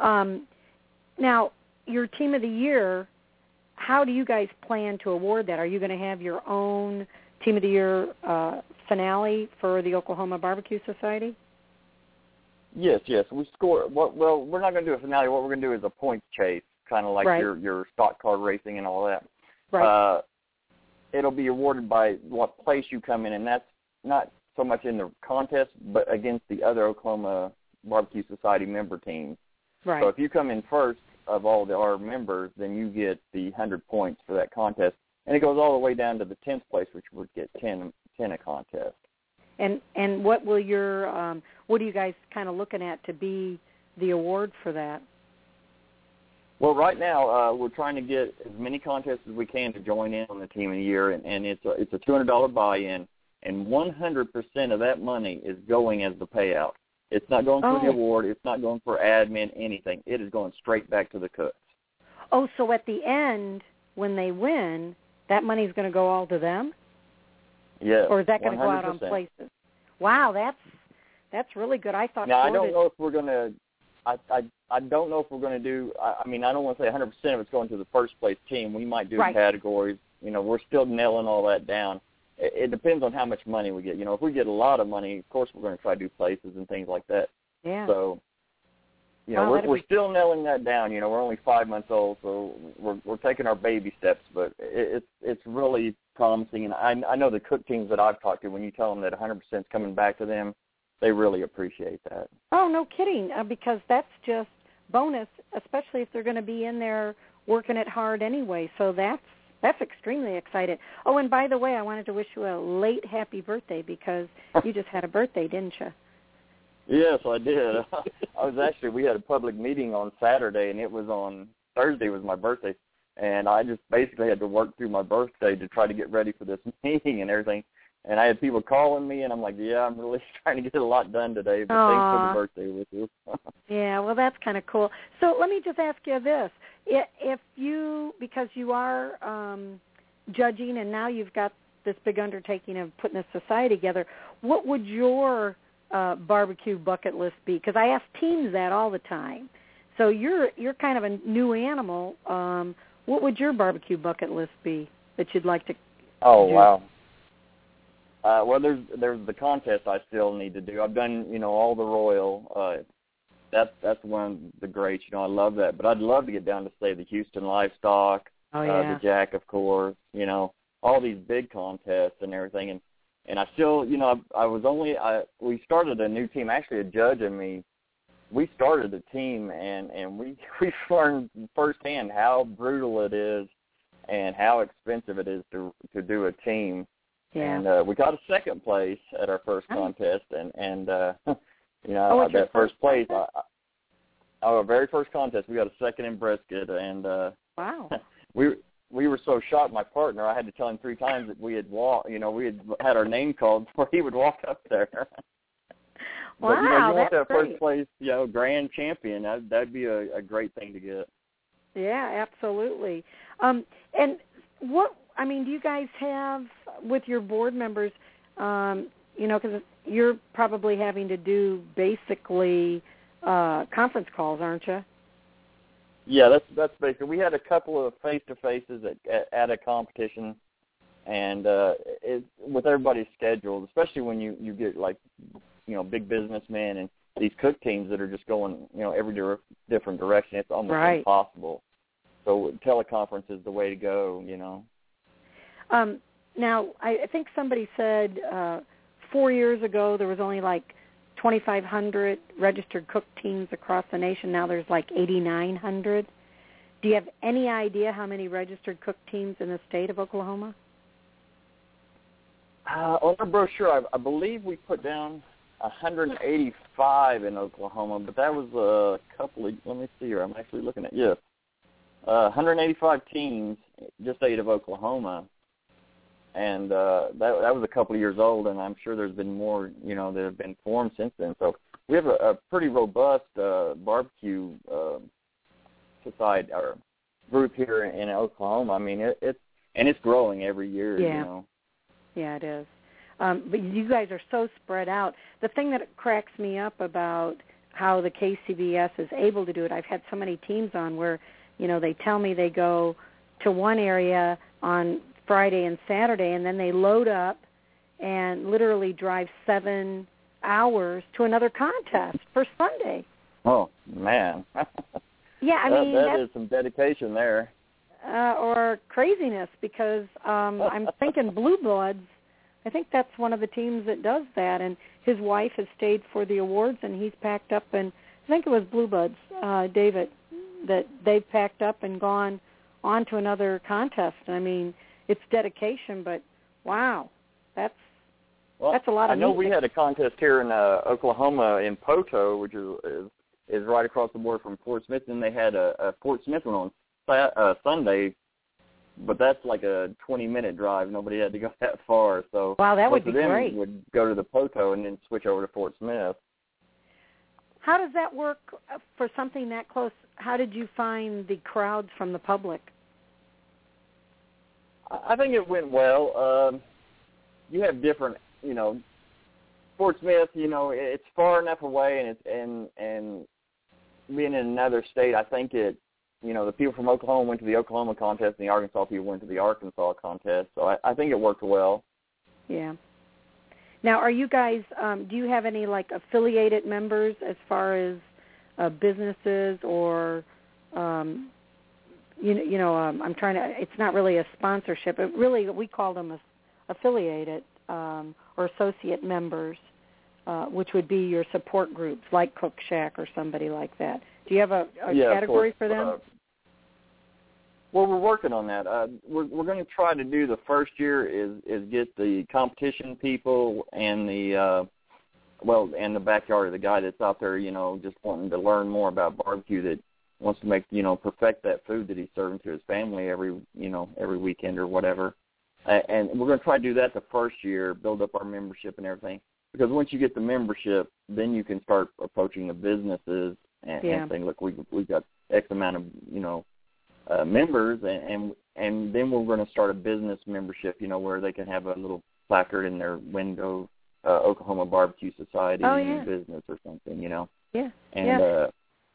Now, your Team of the Year, how do you guys plan to award that? Are you going to have your own Team of the Year finale for the Oklahoma Barbecue Society? Yes. We score. Well, we're not going to do a finale. What we're going to do is a points chase, kind of like your stock car racing and all that. Right. It'll be awarded by what place you come in, and that's not so much in the contest, but against the other Oklahoma Barbecue Society member teams. Right. So if you come in first of all our members, then you get the 100 points for that contest, and it goes all the way down to the 10th place, which would get 10 a contest. And what will your what are you guys kind of looking at to be the award for that? Well, right now we're trying to get as many contests as we can to join in on the Team of the Year, and it's a $200 buy-in, and 100% of that money is going as the payout. It's not going for the award. It's not going for admin, anything. It is going straight back to the cooks. Oh, so at the end, when they win, that money is going to go all to them? Yes. Or is that going to go out on places? Wow, that's really good. I thought. Now, I don't know if we're going to. I don't know if we're going to do. I mean, I don't want to say 100% of it's going to the first place team. We might do categories. You know, we're still nailing all that down. It depends on how much money we get. You know, if we get a lot of money, of course we're going to try to do places and things like that. Yeah. So, you know, we're still nailing that down. You know, we're only 5 months old, so we're taking our baby steps. But it's really promising. And I know the cook teams that I've talked to, when you tell them that 100% is coming back to them, they really appreciate that. Oh, no kidding, because that's just bonus, especially if they're going to be in there working it hard anyway. So that's extremely exciting. Oh, and by the way, I wanted to wish you a late happy birthday because you just had a birthday, didn't you? Yes, I did. We had a public meeting on Saturday, and it was on Thursday was my birthday, and I just basically had to work through my birthday to try to get ready for this meeting and everything. And I had people calling me, and I'm like, yeah, I'm really trying to get a lot done today, but thanks for the birthday with you. Yeah, well, that's kind of cool. So let me just ask you this. If you, because you are judging and now you've got this big undertaking of putting a society together, what would your barbecue bucket list be? Because I ask teams that all the time. So you're kind of a new animal. What would your barbecue bucket list be that you'd like to do? Wow. Well, there's the contest I still need to do. I've done, you know, all the Royal. That's one of the greats. You know, I love that. But I'd love to get down to, say, the Houston Livestock, the Jack, of course, you know, all these big contests and everything. And I still, you know, we started a new team. Actually, a judge and me, we started a team, and we learned firsthand how brutal it is and how expensive it is to do a team. Yeah. And we got a second place at our first contest, and you know, that first place, our very first contest, we got a second in brisket, and wow. we were so shocked. My partner, I had to tell him 3 times that we had had our name called before he would walk up there. Wow, but, you want that great. first place, grand champion. That'd be a great thing to get. Yeah, absolutely. And do you guys have with your board members? Because you're probably having to do basically conference calls, aren't you? Yeah, that's basically. We had a couple of face-to-faces at a competition, and with everybody's schedules, especially when you get like big businessmen and these cook teams that are just going every different direction. It's almost impossible. So teleconference is the way to go. Now, I think somebody said 4 years ago there was only like 2,500 registered cook teams across the nation. Now there's like 8,900. Do you have any idea how many registered cook teams in the state of Oklahoma? On the brochure, I believe we put down 185 in Oklahoma, but that was a couple of, let me see here, I'm actually looking at, 185 teams, just state of Oklahoma. And that was a couple of years old, and I'm sure there's been more, that have been formed since then. So we have a pretty robust barbecue society or group here in Oklahoma. I mean, it's growing every year. Yeah, yeah, it is. But you guys are so spread out. The thing that cracks me up about how the KCBS is able to do it, I've had so many teams on where, they tell me they go to one area on Friday and Saturday, and then they load up and literally drive 7 hours to another contest for Sunday. Oh, man. Yeah, I mean, that is some dedication there. Or craziness, because I'm thinking Blue Bloods, I think that's one of the teams that does that, and his wife has stayed for the awards, and he's packed up, and I think it was Blue Bloods, David, that they've packed up and gone on to another contest. I mean, it's dedication, but wow, that's a lot of I know music. we had a contest here in Oklahoma in Poto, which is right across the border from Fort Smith, and they had a Fort Smith one on Sunday, but that's like a 20-minute drive. Nobody had to go that far. So wow, that would be most of them great. would go to the Poto and then switch over to Fort Smith. How does that work for something that close? How did you find the crowds from the public? I think it went well. You have different, Fort Smith, it's far enough away, and being in another state, I think it, the people from Oklahoma went to the Oklahoma contest, and the Arkansas people went to the Arkansas contest. So I think it worked well. Yeah. Now, are you guys? Do you have any like affiliated members as far as businesses or? I'm trying to. It's not really a sponsorship. It really, we call them affiliated or associate members, which would be your support groups, like Cook Shack or somebody like that. Do you have a category for them? Well, we're working on that. We're going to try to do the first year is get the competition people and the and the backyard of the guy that's out there, just wanting to learn more about barbecue, that wants to make, perfect that food that he's serving to his family every weekend or whatever. And we're going to try to do that the first year, build up our membership and everything. Because once you get the membership, then you can start approaching the businesses and saying, look, we've got X amount of members, and then we're going to start a business membership, where they can have a little placard in their window, Oklahoma Barbecue Society business or something, Yeah. And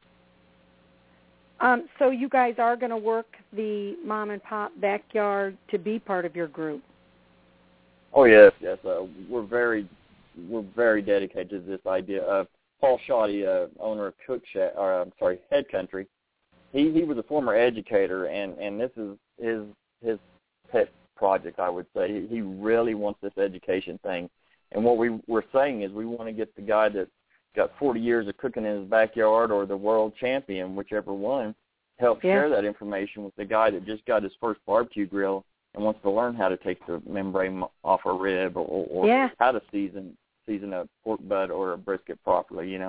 so you guys are going to work the mom and pop backyard to be part of your group. Oh yes. We're very dedicated to this idea. Paul Shoddy, owner of Cook Shack, Head Country, he was a former educator, and this is his pet project, I would say. He really wants this education thing, and what we're saying is we want to get the guy that got 40 years of cooking in his backyard, or the world champion, whichever one, help share that information with the guy that just got his first barbecue grill and wants to learn how to take the membrane off a rib or how to season a pork butt or a brisket properly,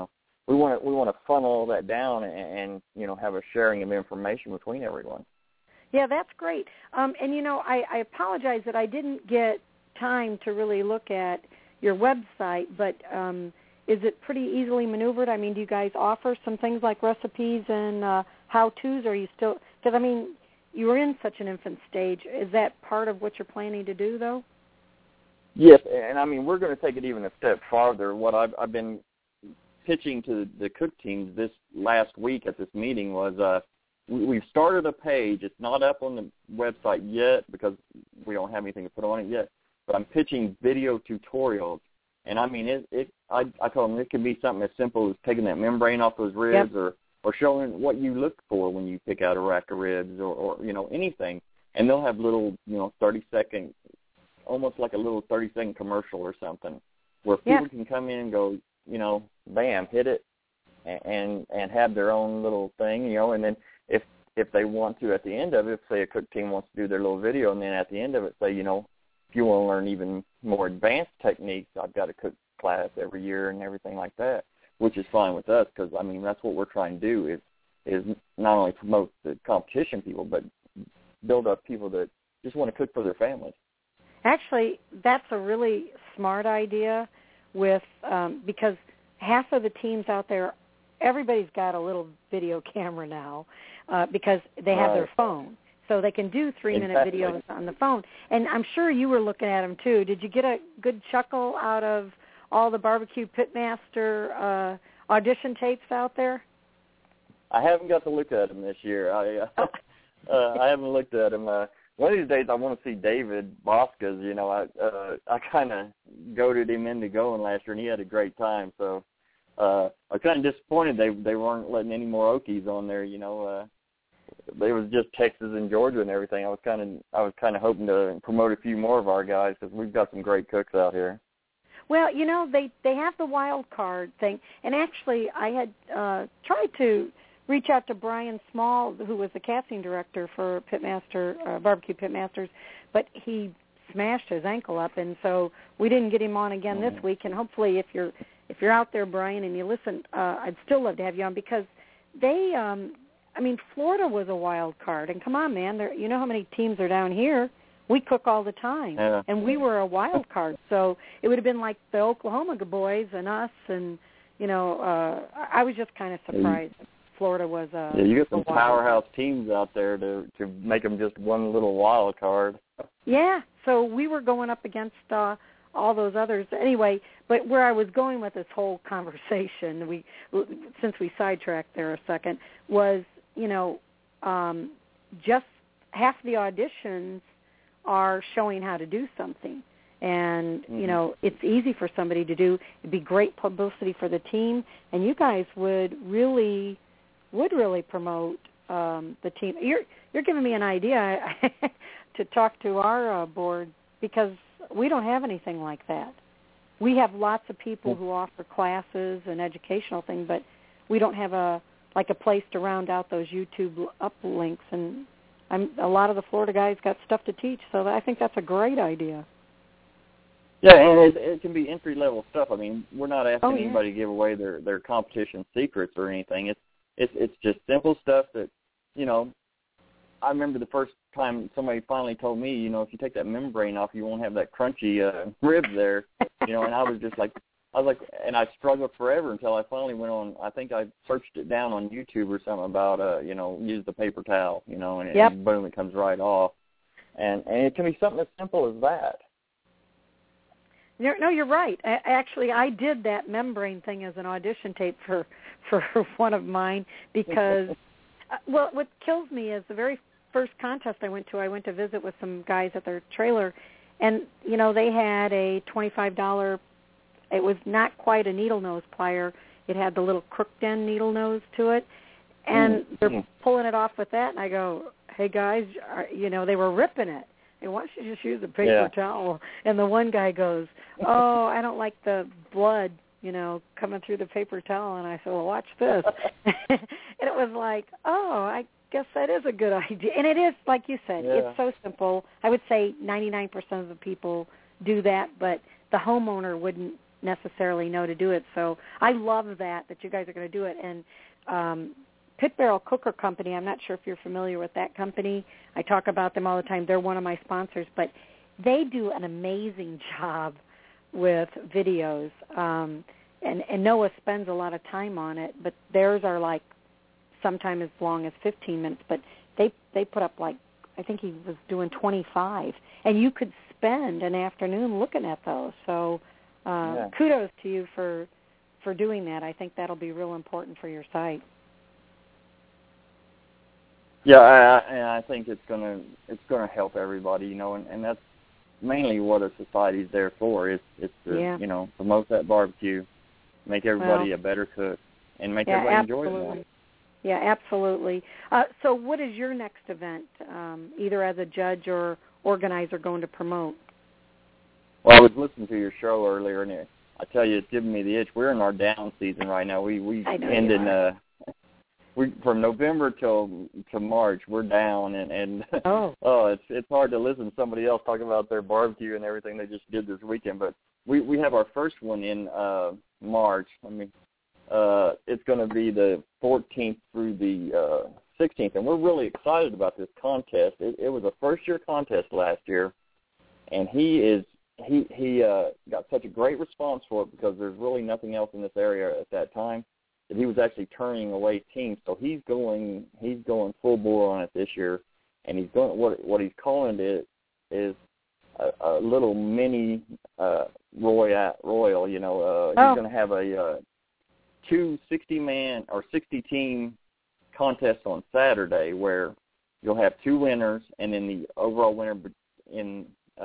we want to funnel all that down and have a sharing of information between everyone. Yeah, that's great. And I apologize that I didn't get time to really look at your website, but is it pretty easily maneuvered? I mean, do you guys offer some things like recipes and how-tos, or are you still, because, I mean, you were in such an infant stage. Is that part of what you're planning to do, though? Yes, and I mean, we're going to take it even a step farther. What I've been pitching to the cook teams this last week at this meeting was we've started a page. It's not up on the website yet because we don't have anything to put on it yet, but I'm pitching video tutorials. And, I mean, I told them it could be something as simple as taking that membrane off those ribs, yep, or showing what you look for when you pick out a rack of ribs or anything. And they'll have little, 30-second, almost like a little 30-second commercial or something where people can come in and go, bam, hit it and have their own little thing, and then if they want to at the end of it, if, say, a cook team wants to do their little video, and then at the end of it say, if you want to learn even more advanced techniques, I've got a cook class every year and everything like that, which is fine with us because, I mean, that's what we're trying to do is not only promote the competition people, but build up people that just want to cook for their families. Actually, that's a really smart idea with because half of the teams out there, everybody's got a little video camera now because they have their phone. So they can do 3-minute videos on the phone. And I'm sure you were looking at them, too. Did you get a good chuckle out of all the Barbecue Pitmaster audition tapes out there? I haven't got to look at them this year. I haven't looked at them. One of these days I want to see David Boscas. I kind of goaded him into going last year, and he had a great time. So I was kind of disappointed they weren't letting any more Okies on there. It was just Texas and Georgia and everything. I was kind of hoping to promote a few more of our guys because we've got some great cooks out here. Well, they have the wild card thing, and actually I had tried to reach out to Brian Small, who was the casting director for Barbecue Pitmasters, but he smashed his ankle up, and so we didn't get him on again this week. And hopefully, if you're out there, Brian, and you listen, I'd still love to have you on because they, Florida was a wild card, and come on, man, you know how many teams are down here. We cook all the time, and we were a wild card, so it would have been like the Oklahoma boys and us, and I was just kind of surprised. Florida was you got some powerhouse teams out there to make them just one little wild card. Yeah, so we were going up against all those others anyway. But where I was going with this whole conversation, since we sidetracked there a second, was just half the auditions are showing how to do something. And, it's easy for somebody to do. It'd be great publicity for the team, and you guys would really promote the team. You're giving me an idea to talk to our board because we don't have anything like that. We have lots of people who offer classes and educational things, but we don't have a place to round out those YouTube uplinks. And a lot of the Florida guys got stuff to teach, so I think that's a great idea. Yeah, and it can be entry-level stuff. I mean, we're not asking anybody to give away their competition secrets or anything. It's just simple stuff that, I remember the first time somebody finally told me, if you take that membrane off, you won't have that crunchy rib there, and I was like, and I struggled forever until I finally went on, I think I searched it down on YouTube or something about, use the paper towel, and boom, it comes right off. And it can be something as simple as that. No, you're right. Actually, I did that membrane thing as an audition tape for one of mine because, what kills me is the very first contest I went to visit with some guys at their trailer, and, they had a $25, it was not quite a needle nose plier. It had the little crooked end needle nose to it, and they're pulling it off with that, and I go, hey, guys, they were ripping it. Hey, why don't you just use a paper towel? And the one guy goes, oh, I don't like the blood, coming through the paper towel. And I said, well, watch this. And it was like, oh, I guess that is a good idea. And it is, like you said, it's so simple. I would say 99% of the people do that, but the homeowner wouldn't necessarily know to do it. So I love that you guys are going to do it. And Pit Barrel Cooker Company, I'm not sure if you're familiar with that company. I talk about them all the time. They're one of my sponsors, but they do an amazing job with videos. And Noah spends a lot of time on it, but theirs are like sometimes as long as 15 minutes, but they put up like, I think he was doing 25, and you could spend an afternoon looking at those. So kudos to you for doing that. I think that'll be real important for your site. Yeah, and I think it's gonna help everybody, you know, and that's mainly what a society's there for. It's to you know, promote that barbecue, make everybody a better cook, and make everybody enjoy it more. Yeah, absolutely. So what is your next event, either as a judge or organizer, going to promote? Well, I was listening to your show earlier, and I tell you, it's giving me the itch. We're in our down season right now. We end in from November till March. We're down, and it's hard to listen to somebody else talking about their barbecue and everything they just did this weekend. But we have our first one in March. I mean, it's going to be the 14th through the 16th, and we're really excited about this contest. It was a first-year contest last year, and he got such a great response for it because there's really nothing else in this area at that time, that he was actually turning away teams. So he's going full bore on it this year, and he's going what he's calling it is a little mini royal. You know, he's going to have a 2 60-man or 60-team contests on Saturday, where you'll have 2 winners, and then the overall winner in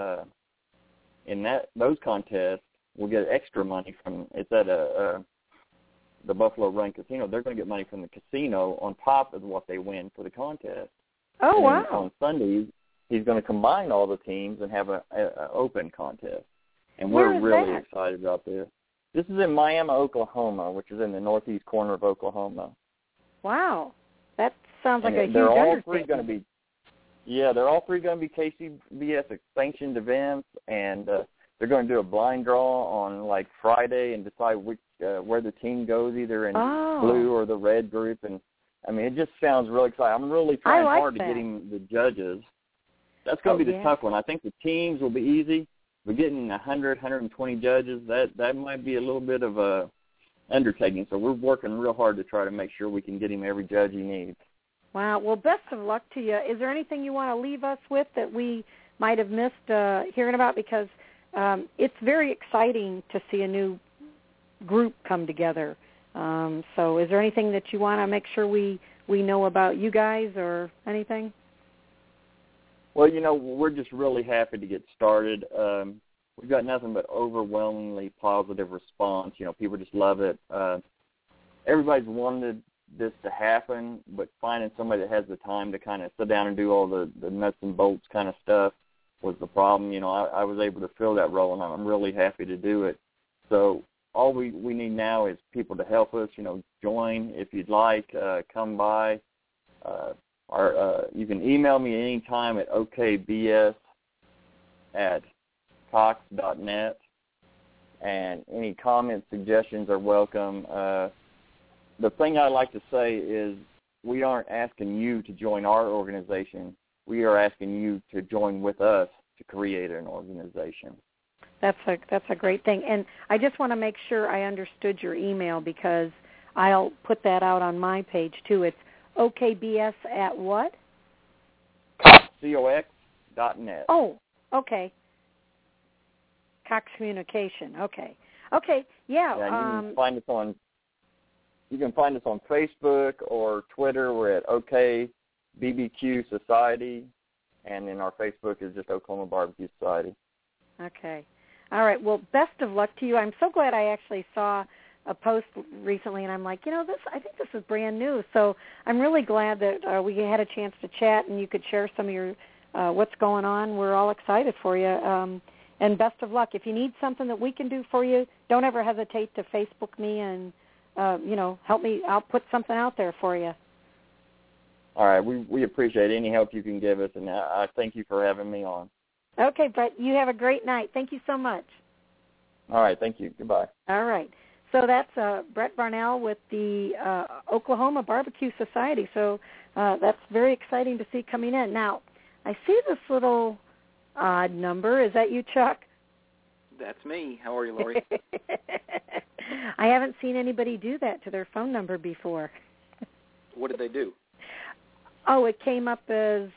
those contests will get extra money from. It's at the Buffalo Run Casino. They're going to get money from the casino on top of what they win for the contest. Oh, wow! On Sunday, he's going to combine all the teams and have an open contest. And we're really excited about this. This is in Miami, Oklahoma, which is in the northeast corner of Oklahoma. Wow. That sounds like a huge they're all undertaking. three going to be, they're all three going to be KCBS sanctioned events, and they're going to do a blind draw on like Friday and decide which where the team goes, either in blue or the red group. And I mean, it just sounds really exciting. I'm really trying hard to get him the judges. That's going to be the tough one. I think the teams will be easy. But getting 100, 120 judges, that might be a little bit of a undertaking. So we're working real hard to try to make sure we can get him every judge he needs. Wow. Well, best of luck to you. Is there anything you want to leave us with that we might have missed hearing about? Because it's very exciting to see a new group come together. So is there anything that you want to make sure we know about you guys or anything? Well, you know, we're just really happy to get started. We've got nothing but overwhelmingly positive response. You know, people just love it. Everybody's wanted this to happen, but finding somebody that has the time to kind of sit down and do all the nuts and bolts kind of stuff was the problem. You know, I was able to fill that role, and I'm really happy to do it. So all we need now is people to help us, you know, join if you'd like, come by. You can email me anytime at okbs@cox.net, and any comments, suggestions are welcome. The thing I like to say is we aren't asking you to join our organization. We are asking you to join with us to create an organization. That's a great thing. And I just want to make sure I understood your email, because I'll put that out on my page too. It's OKBS at what? COX.net. Oh, okay. Cox Communication. Okay. Okay. Yeah. You can find us on. You can find us on Facebook or Twitter. We're at OKBBQ Society, and then our Facebook is just Oklahoma Barbecue Society. Okay. All right. Well, best of luck to you. I'm so glad I actually saw a post recently, and I'm like, I think this is brand new. So I'm really glad that we had a chance to chat, and you could share some of your what's going on. We're all excited for you, and best of luck. If you need something that we can do for you, don't ever hesitate to Facebook me and help me. I'll put something out there for you. All right. We appreciate any help you can give us, and I thank you for having me on. Okay, Brett. You have a great night. Thank you so much. All right, thank you. Goodbye. All right. So that's Brett Varnell with the Oklahoma Barbecue Society. So that's very exciting to see coming in. Now, I see this little odd number. Is that you, Chuck? That's me. How are you, Lori? I haven't seen anybody do that to their phone number before. What did they do? Oh, it came up as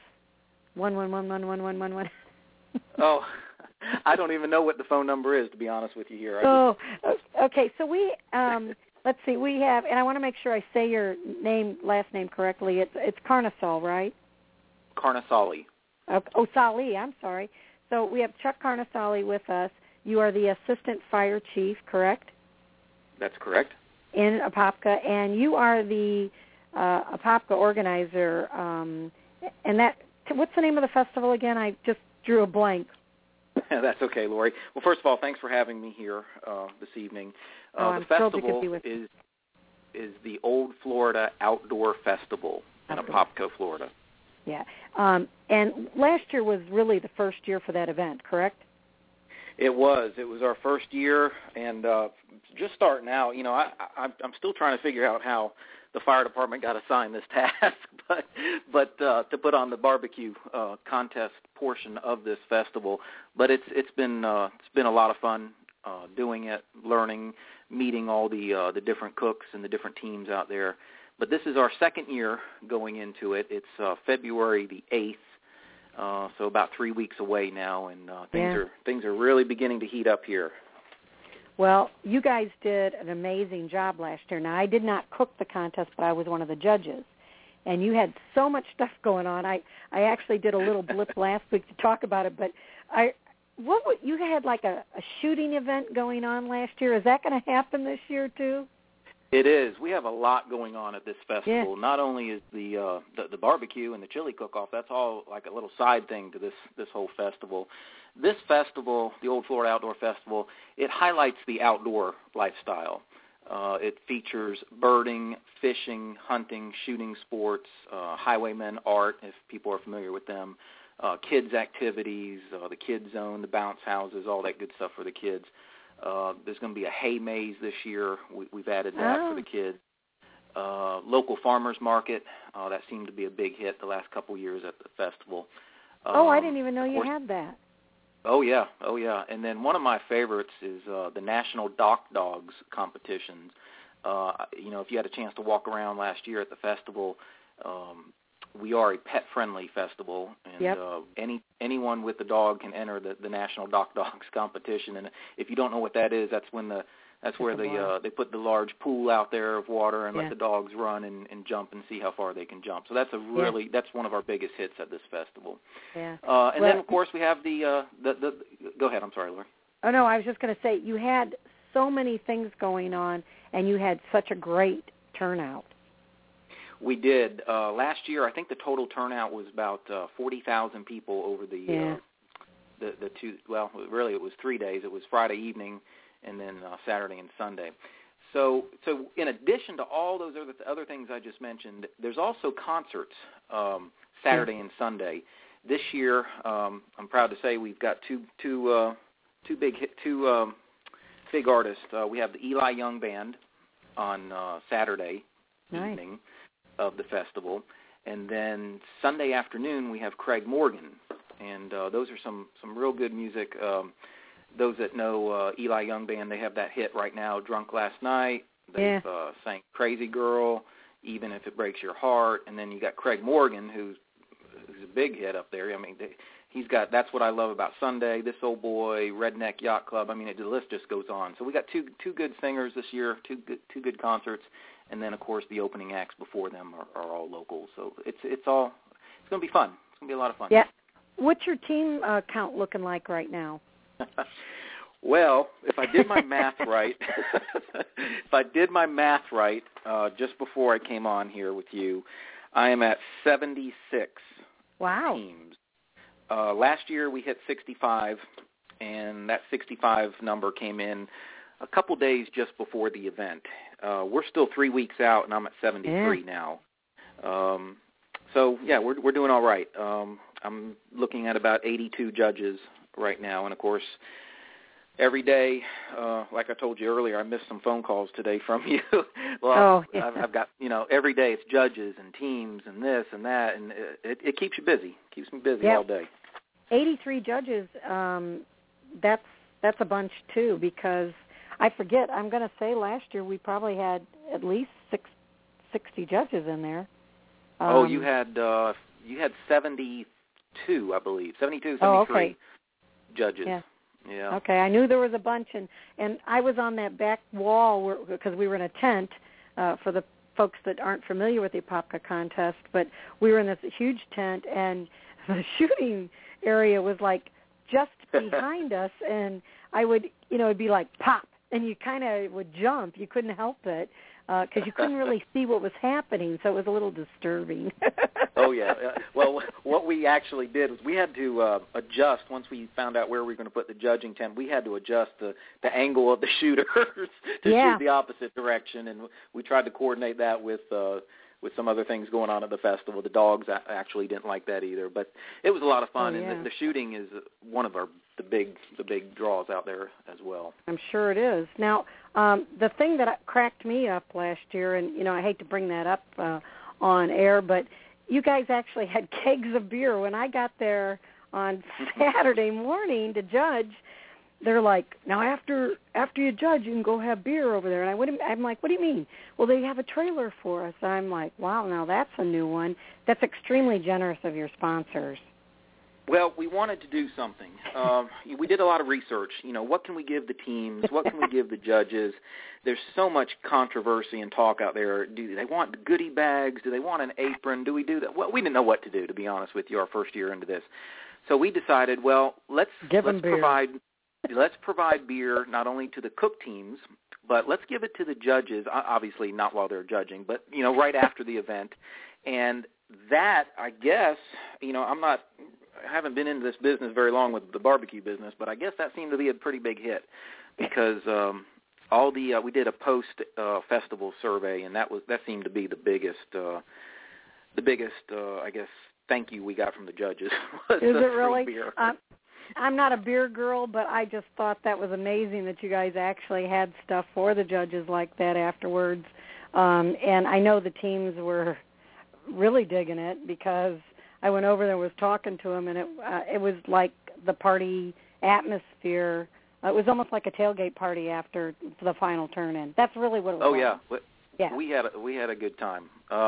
1111111. Oh, I don't even know what the phone number is, to be honest with you here. Okay. So we let's see. We have, and I want to make sure I say your last name correctly. It's Carnesal, right? Carnesali. Oh, Sali. I'm sorry. So we have Chuck Carnesali with us. You are the assistant fire chief, correct? That's correct. In Apopka, and you are the Apopka organizer. And that, what's the name of the festival again? I just drew a blank. That's okay, Lori. Well, first of all, thanks for having me here this evening. I'm the thrilled to festival be with you. is the Old Florida Outdoor Festival in Apopka, Florida. Yeah. And last year was really the first year for that event, correct? It was. It was our first year, and just starting out, you know, I'm still trying to figure out how the fire department got assigned this task, but to put on the barbecue contest portion of this festival. But it's been a lot of fun doing it, learning, meeting all the different cooks and the different teams out there. But this is our second year going into it. It's February the 8th, so about 3 weeks away now, and things are really beginning to heat up here. Well, you guys did an amazing job last year. Now, I did not cook the contest, but I was one of the judges. And you had so much stuff going on. I actually did a little blip last week to talk about it, but you had like a shooting event going on last year. Is that going to happen this year too? It is. We have a lot going on at this festival. Yeah. Not only is the barbecue and the chili cook-off, that's all like a little side thing to this whole festival. This festival, the Old Florida Outdoor Festival, it highlights the outdoor lifestyle. It features birding, fishing, hunting, shooting sports, highwaymen art, if people are familiar with them, kids' activities, the kids' zone, the bounce houses, all that good stuff for the kids. There's going to be a hay maze this year. We've added that for the kids. Local farmers market, that seemed to be a big hit the last couple years at the festival. I didn't even know you had that. Oh, yeah. And then one of my favorites is the National Dock Dogs competitions. If you had a chance to walk around last year at the festival, we are a pet-friendly festival, and anyone with a dog can enter the National Dock Dogs competition. And if you don't know what that is, that's where they put the large pool out there of water and let the dogs run and jump and see how far they can jump. So that's that's one of our biggest hits at this festival. Yeah. And then of course we have the go ahead. I'm sorry, Lori. Oh no, I was just going to say you had so many things going on and you had such a great turnout. We did. Last year, I think the total turnout was about 40,000 people over the two. Well, really, it was 3 days. It was Friday evening, and then Saturday and Sunday. So in addition to all those other things I just mentioned, there's also concerts Saturday and Sunday. This year, I'm proud to say we've got two big artists. We have the Eli Young Band on Saturday evening of the festival, and then Sunday afternoon we have Craig Morgan, and those are some real good music. Those that know Eli Young Band, they have that hit right now, Drunk Last Night. They've sang Crazy Girl, Even If It Breaks Your Heart, and then you got Craig Morgan, who's a big hit up there. I mean, he's got That's What I Love About Sunday, This Old Boy, Redneck Yacht Club. I mean, the list just goes on. So we got two good singers this year, two good concerts, and then of course the opening acts before them are all local. So it's going to be fun. It's going to be a lot of fun. Yeah. What's your team count looking like right now? Well, if I did my math right, just before I came on here with you, I am at 76 teams. Last year we hit 65, and that 65 number came in a couple days just before the event. We're still 3 weeks out, and I'm at 73 now. So, we're doing all right. I'm looking at about 82 judges right now, and, of course, every day, like I told you earlier, I missed some phone calls today from you. Well, yeah. I've got, every day it's judges and teams and this and that, and it keeps you busy. Keeps me busy all day. 83 judges, that's a bunch, too, because I forget, I'm going to say last year we probably had at least 60 judges in there. You had 72, I believe, 72, 73 okay. judges. Yeah. Okay, I knew there was a bunch, and I was on that back wall because we were in a tent for the folks that aren't familiar with the Apopka contest, but we were in this huge tent, and the shooting area was like just behind us, and I would, it'd be like pop, and you kind of would jump. You couldn't help it because you couldn't really see what was happening, so it was a little disturbing. Oh, yeah. Well, what we actually did was we had to adjust once we found out where we were going to put the judging tent. We had to adjust the angle of the shooters to shoot the opposite direction, and we tried to coordinate that with some other things going on at the festival. The dogs actually didn't like that either, but it was a lot of fun, and the shooting is one of the big draws out there as well. I'm sure it is. Now, the thing that cracked me up last year, and I hate to bring that up on air, but you guys actually had kegs of beer. When I got there on Saturday morning to judge, they're like, now after you judge, you can go have beer over there. And I'm like, what do you mean? Well, they have a trailer for us. I'm like, wow, now that's a new one. That's extremely generous of your sponsors. Well, we wanted to do something. We did a lot of research. What can we give the teams? What can we give the judges? There's so much controversy and talk out there. Do they want goodie bags? Do they want an apron? Do we do that? Well, we didn't know what to do, to be honest with you, our first year into this. So we decided, well, let's provide beer not only to the cook teams, but let's give it to the judges, obviously not while they're judging, but, right after the event. And that, I guess, I haven't been into this business very long with the barbecue business, but I guess that seemed to be a pretty big hit because we did a post festival survey, and that seemed to be the biggest I guess thank you we got from the judges. Was Is it really? Beer. I'm not a beer girl, but I just thought that was amazing that you guys actually had stuff for the judges like that afterwards. And I know the teams were really digging it because I went over there and was talking to them, and it was like the party atmosphere. It was almost like a tailgate party after the final turn-in. That's really what it was. Oh, yeah. We had a good time.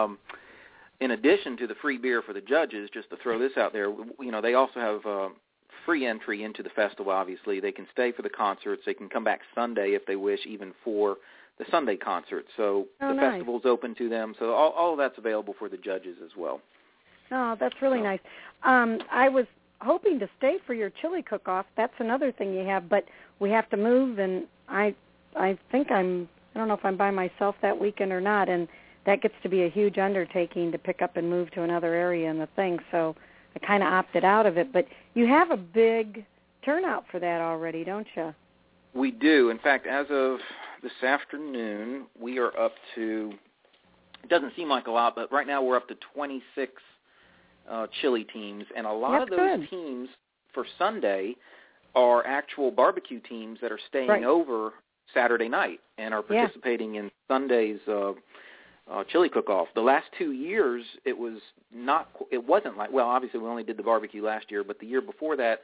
In addition to the free beer for the judges, just to throw this out there, they also have free entry into the festival, obviously. They can stay for the concerts. They can come back Sunday if they wish, even for the Sunday concert. So the festival's open to them. So all of that's available for the judges as well. Oh, that's really nice. I was hoping to stay for your chili cook-off. That's another thing you have, but we have to move, and I think I don't know if I'm by myself that weekend or not, and that gets to be a huge undertaking to pick up and move to another area in the thing, so I kind of opted out of it. But you have a big turnout for that already, don't you? We do. In fact, as of this afternoon, we are up to, it doesn't seem like a lot, but right now we're up to 26 chili teams, and a lot of those teams for Sunday are actual barbecue teams that are staying over Saturday night and are participating in Sunday's chili cook-off. The last 2 years, it wasn't like, well, obviously we only did the barbecue last year, but the year before that,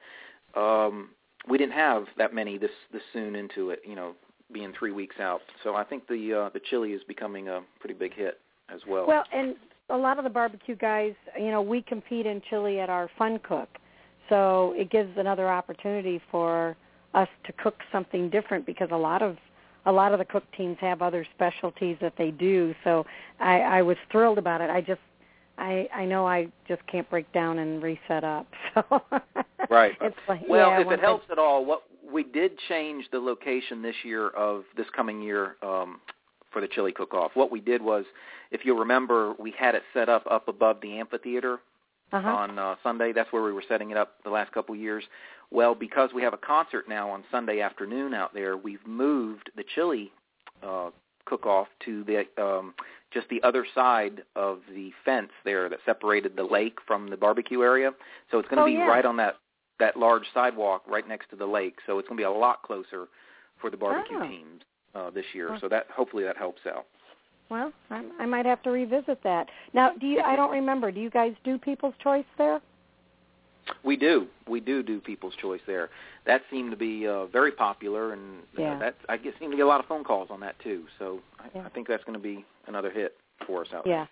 we didn't have that many this soon into it, being 3 weeks out. So I think the chili is becoming a pretty big hit as well. Well, and a lot of the barbecue guys, we compete in chili at our Fun Cook, so it gives another opportunity for us to cook something different because a lot of the cook teams have other specialties that they do. So I was thrilled about it. I know I just can't break down and reset up. So right. It's like, if it helps at all, what we did change the location this year of this coming year for the chili cook-off. What we did was, if you'll remember, we had it set up above the amphitheater on Sunday. That's where we were setting it up the last couple of years. Well, because we have a concert now on Sunday afternoon out there, we've moved the chili cook-off to the just the other side of the fence there that separated the lake from the barbecue area. So it's going to be right on that that large sidewalk right next to the lake, so it's going to be a lot closer for the barbecue teams this year. So that hopefully that helps out. Well, I might have to revisit that. Now, I don't remember. Do you guys do People's Choice there? We do People's Choice there. That seemed to be very popular, and I seem to get a lot of phone calls on that too. So I think that's going to be another hit for us out there.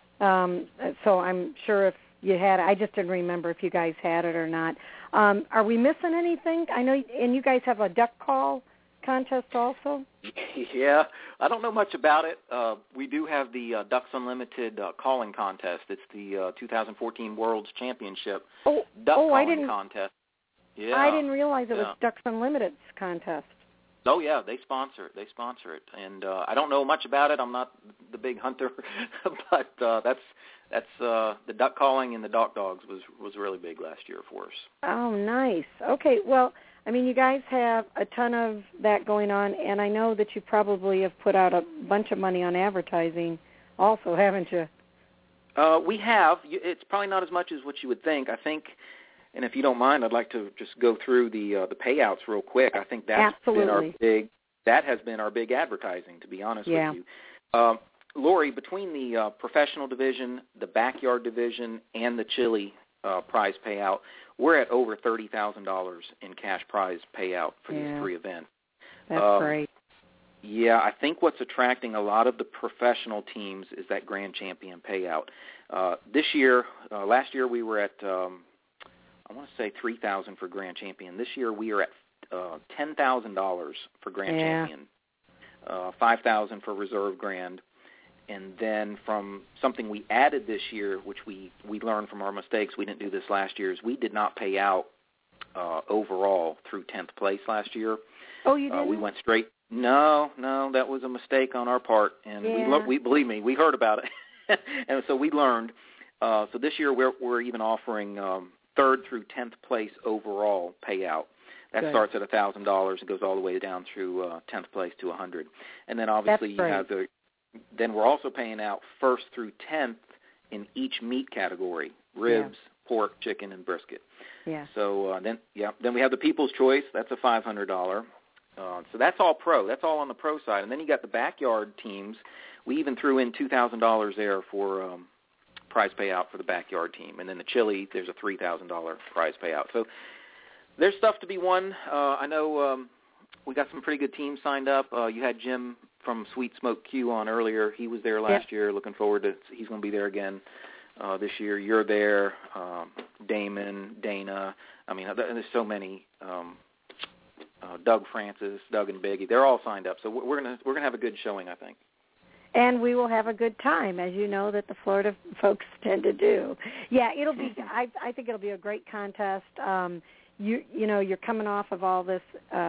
So I'm sure if you had it, I just didn't remember if you guys had it or not. Are we missing anything? I know, and you guys have a duck call contest also? Yeah, I don't know much about it. We do have the Ducks Unlimited calling contest. It's the 2014 World's Championship duck calling contest. Yeah, I didn't realize it was Ducks Unlimited's contest. Oh yeah, they sponsor it, and I don't know much about it. I'm not the big hunter, but that's the duck calling and the duck dogs was really big last year for us. Oh, nice. Okay, well, I mean, you guys have a ton of that going on, and I know that you probably have put out a bunch of money on advertising also, haven't you? We have. It's probably not as much as what you would think. I think, and if you don't mind, I'd like to just go through the payouts real quick. I think that's has been our big advertising, to be honest with you. Lori, between the professional division, the backyard division, and the chili prize payout, we're at over $30,000 in cash prize payout for these three events. That's great. Yeah, I think what's attracting a lot of the professional teams is that grand champion payout. This year, last year we were at, I want to say $3,000 for grand champion. This year we are at $10,000 for grand champion, $5,000 for reserve grand. And then from something we added this year, which we learned from our mistakes, we didn't do this last year, is we did not pay out overall through 10th place last year. Oh, you didn't? We went straight. No, that was a mistake on our part, and we believe me, we heard about it, and so we learned. So this year we're even offering 3rd through 10th place overall payout. That starts at $1,000 and goes all the way down through 10th place to $100. And then obviously you have Then we're also paying out 1st through 10th in each meat category: ribs, pork, chicken, and brisket. Yeah. So then we have the People's Choice. That's a $500. So that's all pro. That's all on the pro side. And then you got the backyard teams. We even threw in $2,000 there for prize payout for the backyard team. And then the chili, there's a $3,000 prize payout. So there's stuff to be won. I know we got some pretty good teams signed up. You had Jim from Sweet Smoke Q on earlier. He was there last year. Looking forward to he's going to be there again this year. You're there, Damon, Dana. I mean, there's so many. Doug Francis, Doug and Biggie. They're all signed up. So we're gonna have a good showing, I think. And we will have a good time, as you know that the Florida folks tend to do. Yeah, it'll be. I think it'll be a great contest. You know, you're coming off of all this.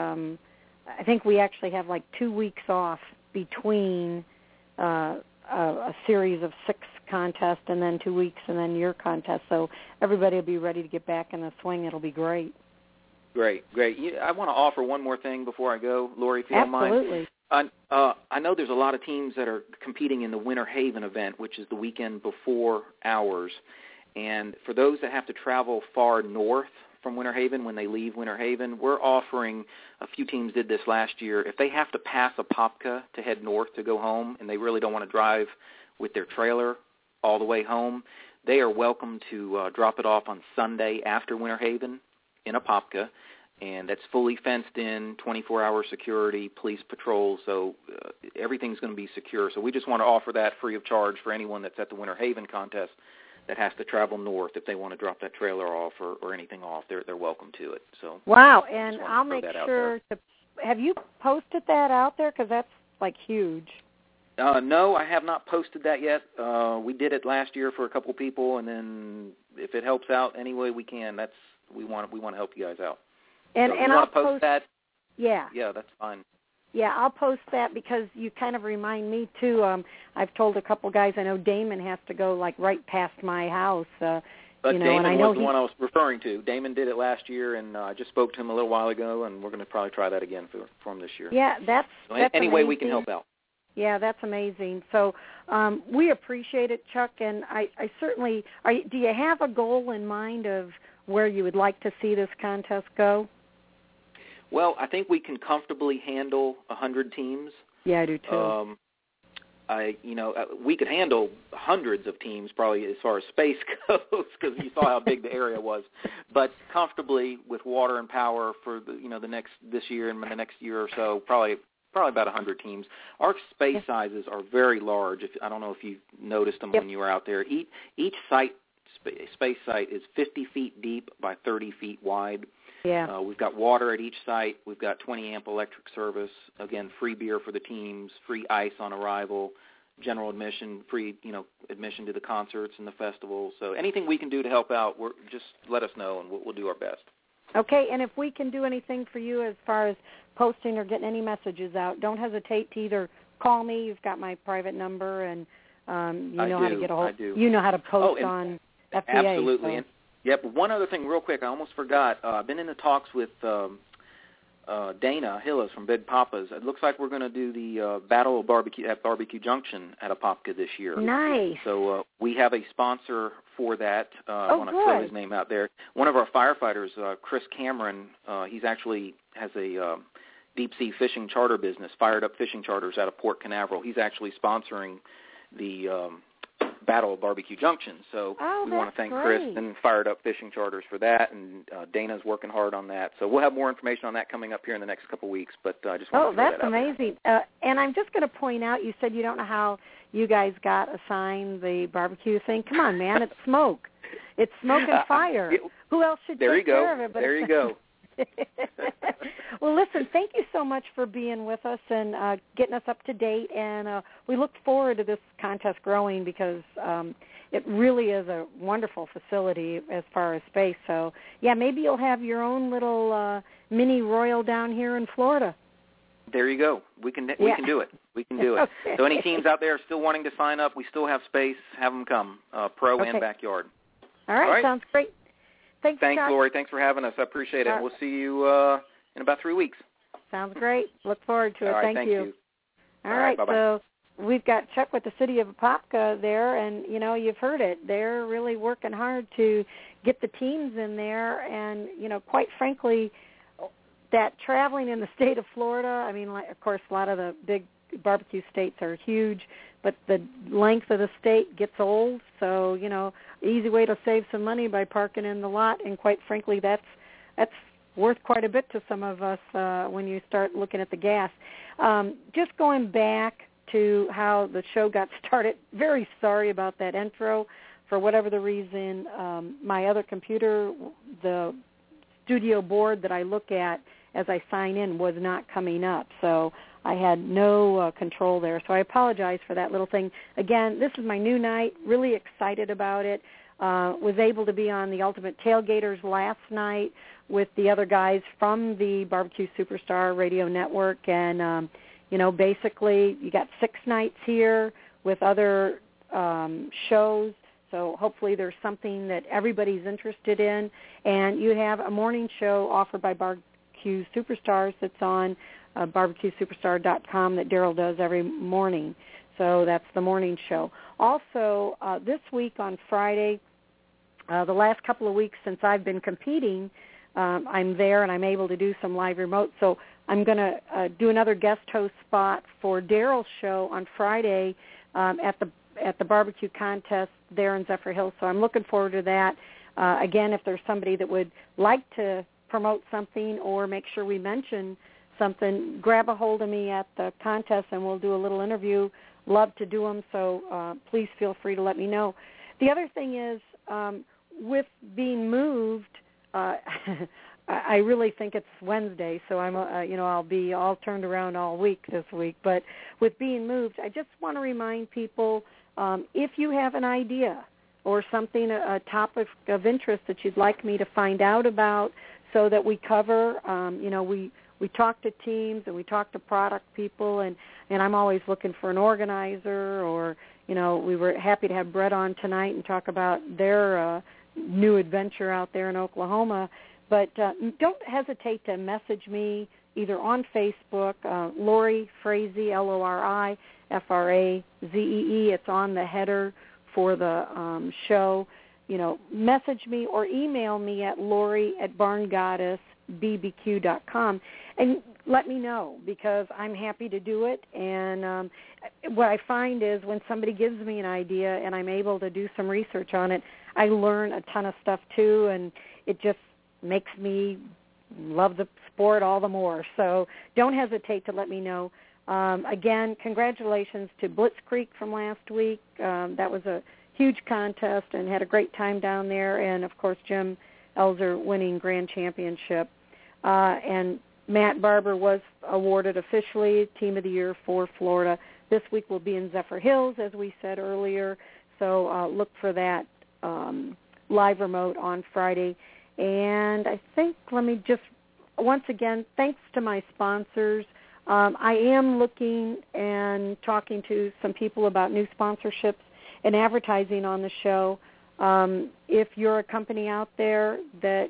I think we actually have like 2 weeks off between a series of 6 contests and then 2 weeks and then your contest. So everybody will be ready to get back in the swing. It'll be great. Great. I want to offer one more thing before I go, Lori, if you don't mind. Absolutely. I know there's a lot of teams that are competing in the Winter Haven event, which is the weekend before ours. And for those that have to travel far north from Winter Haven when they leave Winter Haven, we're offering, a few teams did this last year, if they have to pass Apopka to head north to go home and they really don't want to drive with their trailer all the way home, they are welcome to drop it off on Sunday after Winter Haven in Apopka, and that's fully fenced in, 24-hour security, police patrol, so everything's going to be secure. So we just want to offer that free of charge for anyone that's at the Winter Haven contest that has to travel north. If they want to drop that trailer off or anything off, they're welcome to it. So wow, and I'll make sure to – have you posted that out there? Because that's, like, huge. No, I have not posted that yet. We did it last year for a couple people, and then if it helps out any way we can, we want to help you guys out. And so I'll post that. Yeah. Yeah, that's fine. Yeah, I'll post that because you kind of remind me too. I've told a couple guys. I know Damon has to go like right past my house. But you know, Damon and I know was the one I was referring to. Damon did it last year, and I just spoke to him a little while ago, and we're going to probably try that again for him this year. Yeah, that's any way we can help out. Yeah, that's amazing. So we appreciate it, Chuck, and I certainly. Do you have a goal in mind of where you would like to see this contest go? Well, I think we can comfortably handle 100 teams. Yeah, I do too. We could handle hundreds of teams probably as far as space goes because you saw how big the area was. But comfortably with water and power for this year and the next year or so, probably about 100 teams. Our space sizes are very large. I don't know if you noticed them when you were out there. Each space site is 50 feet deep by 30 feet wide. Yeah. We've got water at each site. We've got 20-amp electric service. Again, free beer for the teams, free ice on arrival, general admission, free admission to the concerts and the festivals. So anything we can do to help out, just let us know, and we'll do our best. Okay, and if we can do anything for you as far as posting or getting any messages out, don't hesitate to either call me. You've got my private number, and you know how to get a hold. You know how to post on FBA. Absolutely. So. Yep. One other thing real quick, I almost forgot. I've been in the talks with Dana Hillis from Big Papa's. It looks like we're going to do the Battle of Barbecue at Barbecue Junction at Apopka this year. Nice. So we have a sponsor for that. I want to throw his name out there. One of our firefighters, Chris Cameron, he's actually has a deep-sea fishing charter business, Fired Up Fishing Charters out of Port Canaveral. He's actually sponsoring the Battle of Barbecue Junction. So we want to thank Chris and Fired Up Fishing Charters for that, and Dana's working hard on that. So we'll have more information on that coming up here in the next couple of weeks, but I just want to throw that out. Oh, that's amazing. And I'm just going to point out, you said you don't know how you guys got assigned the barbecue thing. Come on, man, it's smoke. It's smoke and fire. Who else should take care of it? But there you go. Well, listen, thank you so much for being with us and getting us up to date, and we look forward to this contest growing because it really is a wonderful facility as far as space. So, yeah, maybe you'll have your own little mini Royal down here in Florida. There you go. We can do it. We can do it. Okay. So any teams out there still wanting to sign up, we still have space. Have them come, pro and backyard. All right, sounds great. Thanks, Lori. Thanks for having us. I appreciate it. We'll see you in about 3 weeks. Sounds great. Look forward to it. All right, thank you. All right, bye-bye. So we've got Chuck with the City of Apopka there, and, you've heard it. They're really working hard to get the teams in there, and, quite frankly, that traveling in the state of Florida, I mean, of course, a lot of the big barbecue states are huge, but the length of the state gets old, so, easy way to save some money by parking in the lot, and quite frankly, that's worth quite a bit to some of us when you start looking at the gas. Just going back to how the show got started, very sorry about that intro. For whatever the reason, my other computer, the studio board that I look at as I sign in, was not coming up, so I had no control there. So I apologize for that little thing. Again, this is my new night, really excited about it. Was able to be on the Ultimate Tailgaters last night with the other guys from the Barbecue Superstar Radio Network, and, basically you got 6 nights here with other shows, so hopefully there's something that everybody's interested in, and you have a morning show offered by Barbecue Superstars that's on barbecuesuperstar.com that Daryl does every morning. So that's the morning show. Also, this week on Friday, the last couple of weeks since I've been competing, I'm there and I'm able to do some live remote. So I'm going to do another guest host spot for Daryl's show on Friday at the barbecue contest there in Zephyr Hills. So I'm looking forward to that. Again, if there's somebody that would like to promote something or make sure we mention something, grab a hold of me at the contest and we'll do a little interview. Love to do them, so please feel free to let me know. The other thing is, with being moved, I really think it's Wednesday, so I'm, I'll be all turned around all week this week. But with being moved, I just want to remind people, if you have an idea or something, a topic of interest that you'd like me to find out about, so that we cover, we talk to teams and we talk to product people, and I'm always looking for an organizer, or, we were happy to have Brett on tonight and talk about their new adventure out there in Oklahoma. But don't hesitate to message me either on Facebook, Lori Frazee, LORIFRAZEE. It's on the header for the show. message me or email me at Lori@barngoddessbbq.com and let me know, because I'm happy to do it. And what I find is when somebody gives me an idea and I'm able to do some research on it, I learn a ton of stuff too, and it just makes me love the sport all the more. So don't hesitate to let me know. Again, congratulations to Blitzkrieg from last week. That was a huge contest and had a great time down there. And, of course, Jim Elzer winning Grand Championship. And Matt Barber was awarded officially Team of the Year for Florida. This week will be in Zephyr Hills, as we said earlier. So look for that live remote on Friday. And I think, let me just, once again, thanks to my sponsors. I am looking and talking to some people about new sponsorships and advertising on the show. If you're a company out there that,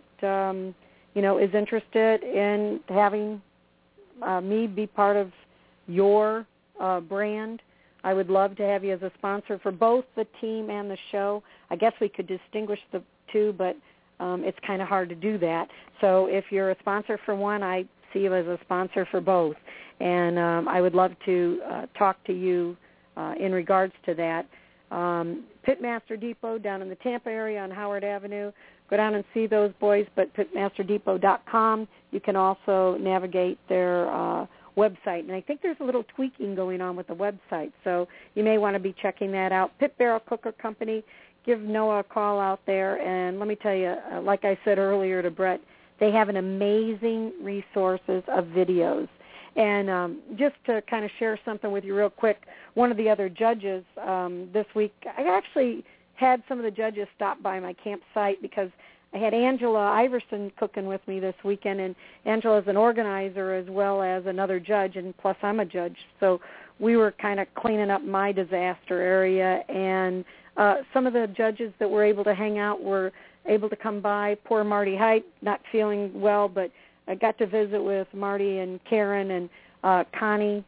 is interested in having me be part of your brand, I would love to have you as a sponsor for both the team and the show. I guess we could distinguish the two, but it's kind of hard to do that. So if you're a sponsor for one, I see you as a sponsor for both. And I would love to talk to you in regards to that. Pitmaster Depot down in the Tampa area on Howard Avenue. Go down and see those boys, but pitmasterdepot.com. You can also navigate their website. And I think there's a little tweaking going on with the website, so you may want to be checking that out. Pit Barrel Cooker Company. Give Noah a call out there. And let me tell you, like I said earlier to Brett, they have an amazing resources of videos. And just to kind of share something with you real quick, one of the other judges this week, I actually had some of the judges stop by my campsite because I had Angela Iverson cooking with me this weekend, and Angela's an organizer as well as another judge, and plus I'm a judge. So we were kind of cleaning up my disaster area, and some of the judges that were able to hang out were able to come by. Poor Marty Height, not feeling well, but I got to visit with Marty and Karen and Connie,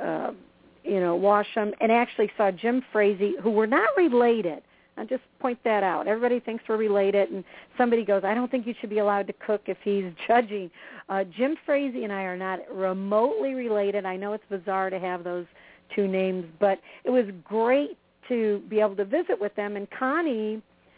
Washam, and actually saw Jim Frazee, who were not related. I'll just point that out. Everybody thinks we're related, and somebody goes, I don't think you should be allowed to cook if he's judging. Jim Frazee and I are not remotely related. I know it's bizarre to have those two names, but it was great to be able to visit with them. And Connie,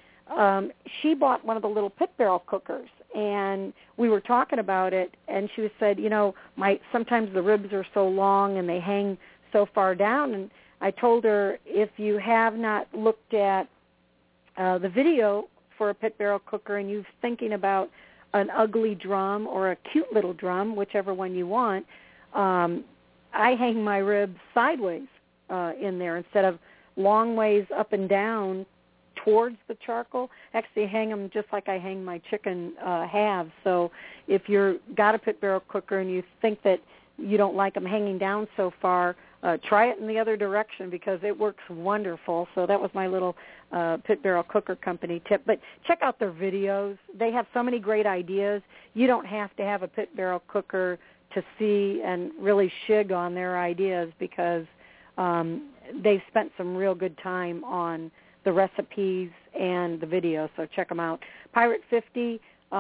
she bought one of the little pit barrel cookers, and we were talking about it, and she said, sometimes the ribs are so long and they hang so far down. And I told her, if you have not looked at the video for a pit barrel cooker and you're thinking about an ugly drum or a cute little drum, whichever one you want, I hang my ribs sideways in there instead of long ways up and down towards the charcoal. Actually, hang them just like I hang my chicken halves. So if you've got a pit barrel cooker and you think that you don't like them hanging down so far, try it in the other direction because it works wonderful. So that was my little Pit Barrel Cooker Company tip. But check out their videos. They have so many great ideas. You don't have to have a pit barrel cooker to see and really shig on their ideas because they've spent some real good time on the recipes and the videos. So check them out. Pirate 50,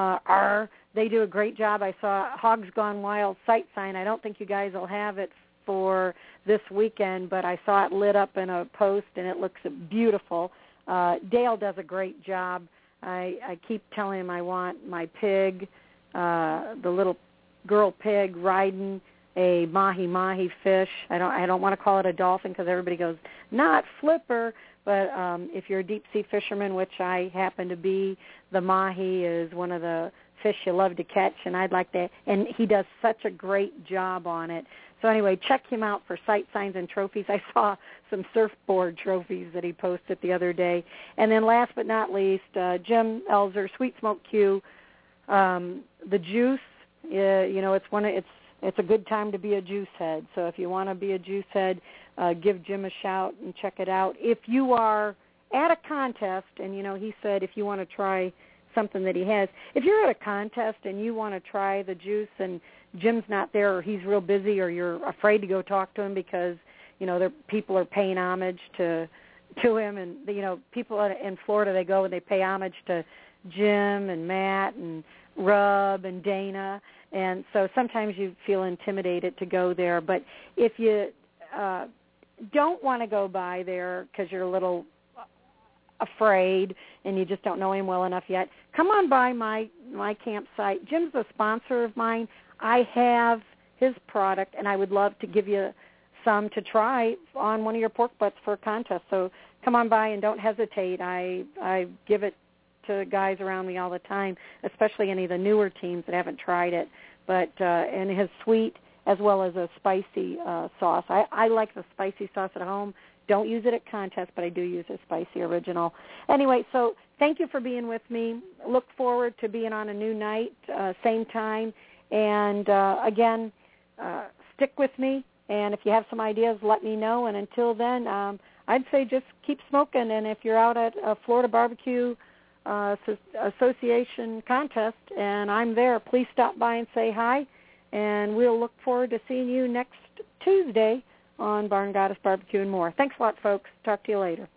they do a great job. I saw Hogs Gone Wild sight sign. I don't think you guys will have it for this weekend, but I saw it lit up in a post, and it looks beautiful. Dale does a great job. I keep telling him I want my pig, the little girl pig, riding a mahi-mahi fish. I don't want to call it a dolphin because everybody goes, not flipper, but if you're a deep-sea fisherman, which I happen to be, the mahi is one of the fish you love to catch, and I'd like to, and he does such a great job on it. So anyway, check him out for sight signs and trophies. I saw some surfboard trophies that he posted the other day. And then last but not least, Jim Elzer, Sweet Smoke Q, the juice, it's a good time to be a juice head. So if you want to be a juice head, give Jim a shout and check it out. If you are at a contest, and, he said if you want to try something that he has, if you're at a contest and you want to try the juice and Jim's not there or he's real busy or you're afraid to go talk to him because, people are paying homage to to him. And people in Florida, they go and they pay homage to Jim and Matt and Rub and Dana, and so sometimes you feel intimidated to go there. But if you don't want to go by there because you're a little afraid and you just don't know him well enough yet, come on by my campsite. Jim's a sponsor of mine. I have his product, and I would love to give you some to try on one of your pork butts for a contest. So come on by and don't hesitate. I give it to guys around me all the time, especially any of the newer teams that haven't tried it. But and his sweet as well as a spicy sauce. I like the spicy sauce at home. Don't use it at contests, but I do use a spicy original. Anyway, so thank you for being with me. Look forward to being on a new night, same time. And, again, stick with me. And if you have some ideas, let me know. And until then, I'd say just keep smoking. And if you're out at a Florida Barbecue Association contest and I'm there, please stop by and say hi. And we'll look forward to seeing you next Tuesday on Barn Goddess Barbecue and More. Thanks a lot, folks. Talk to you later.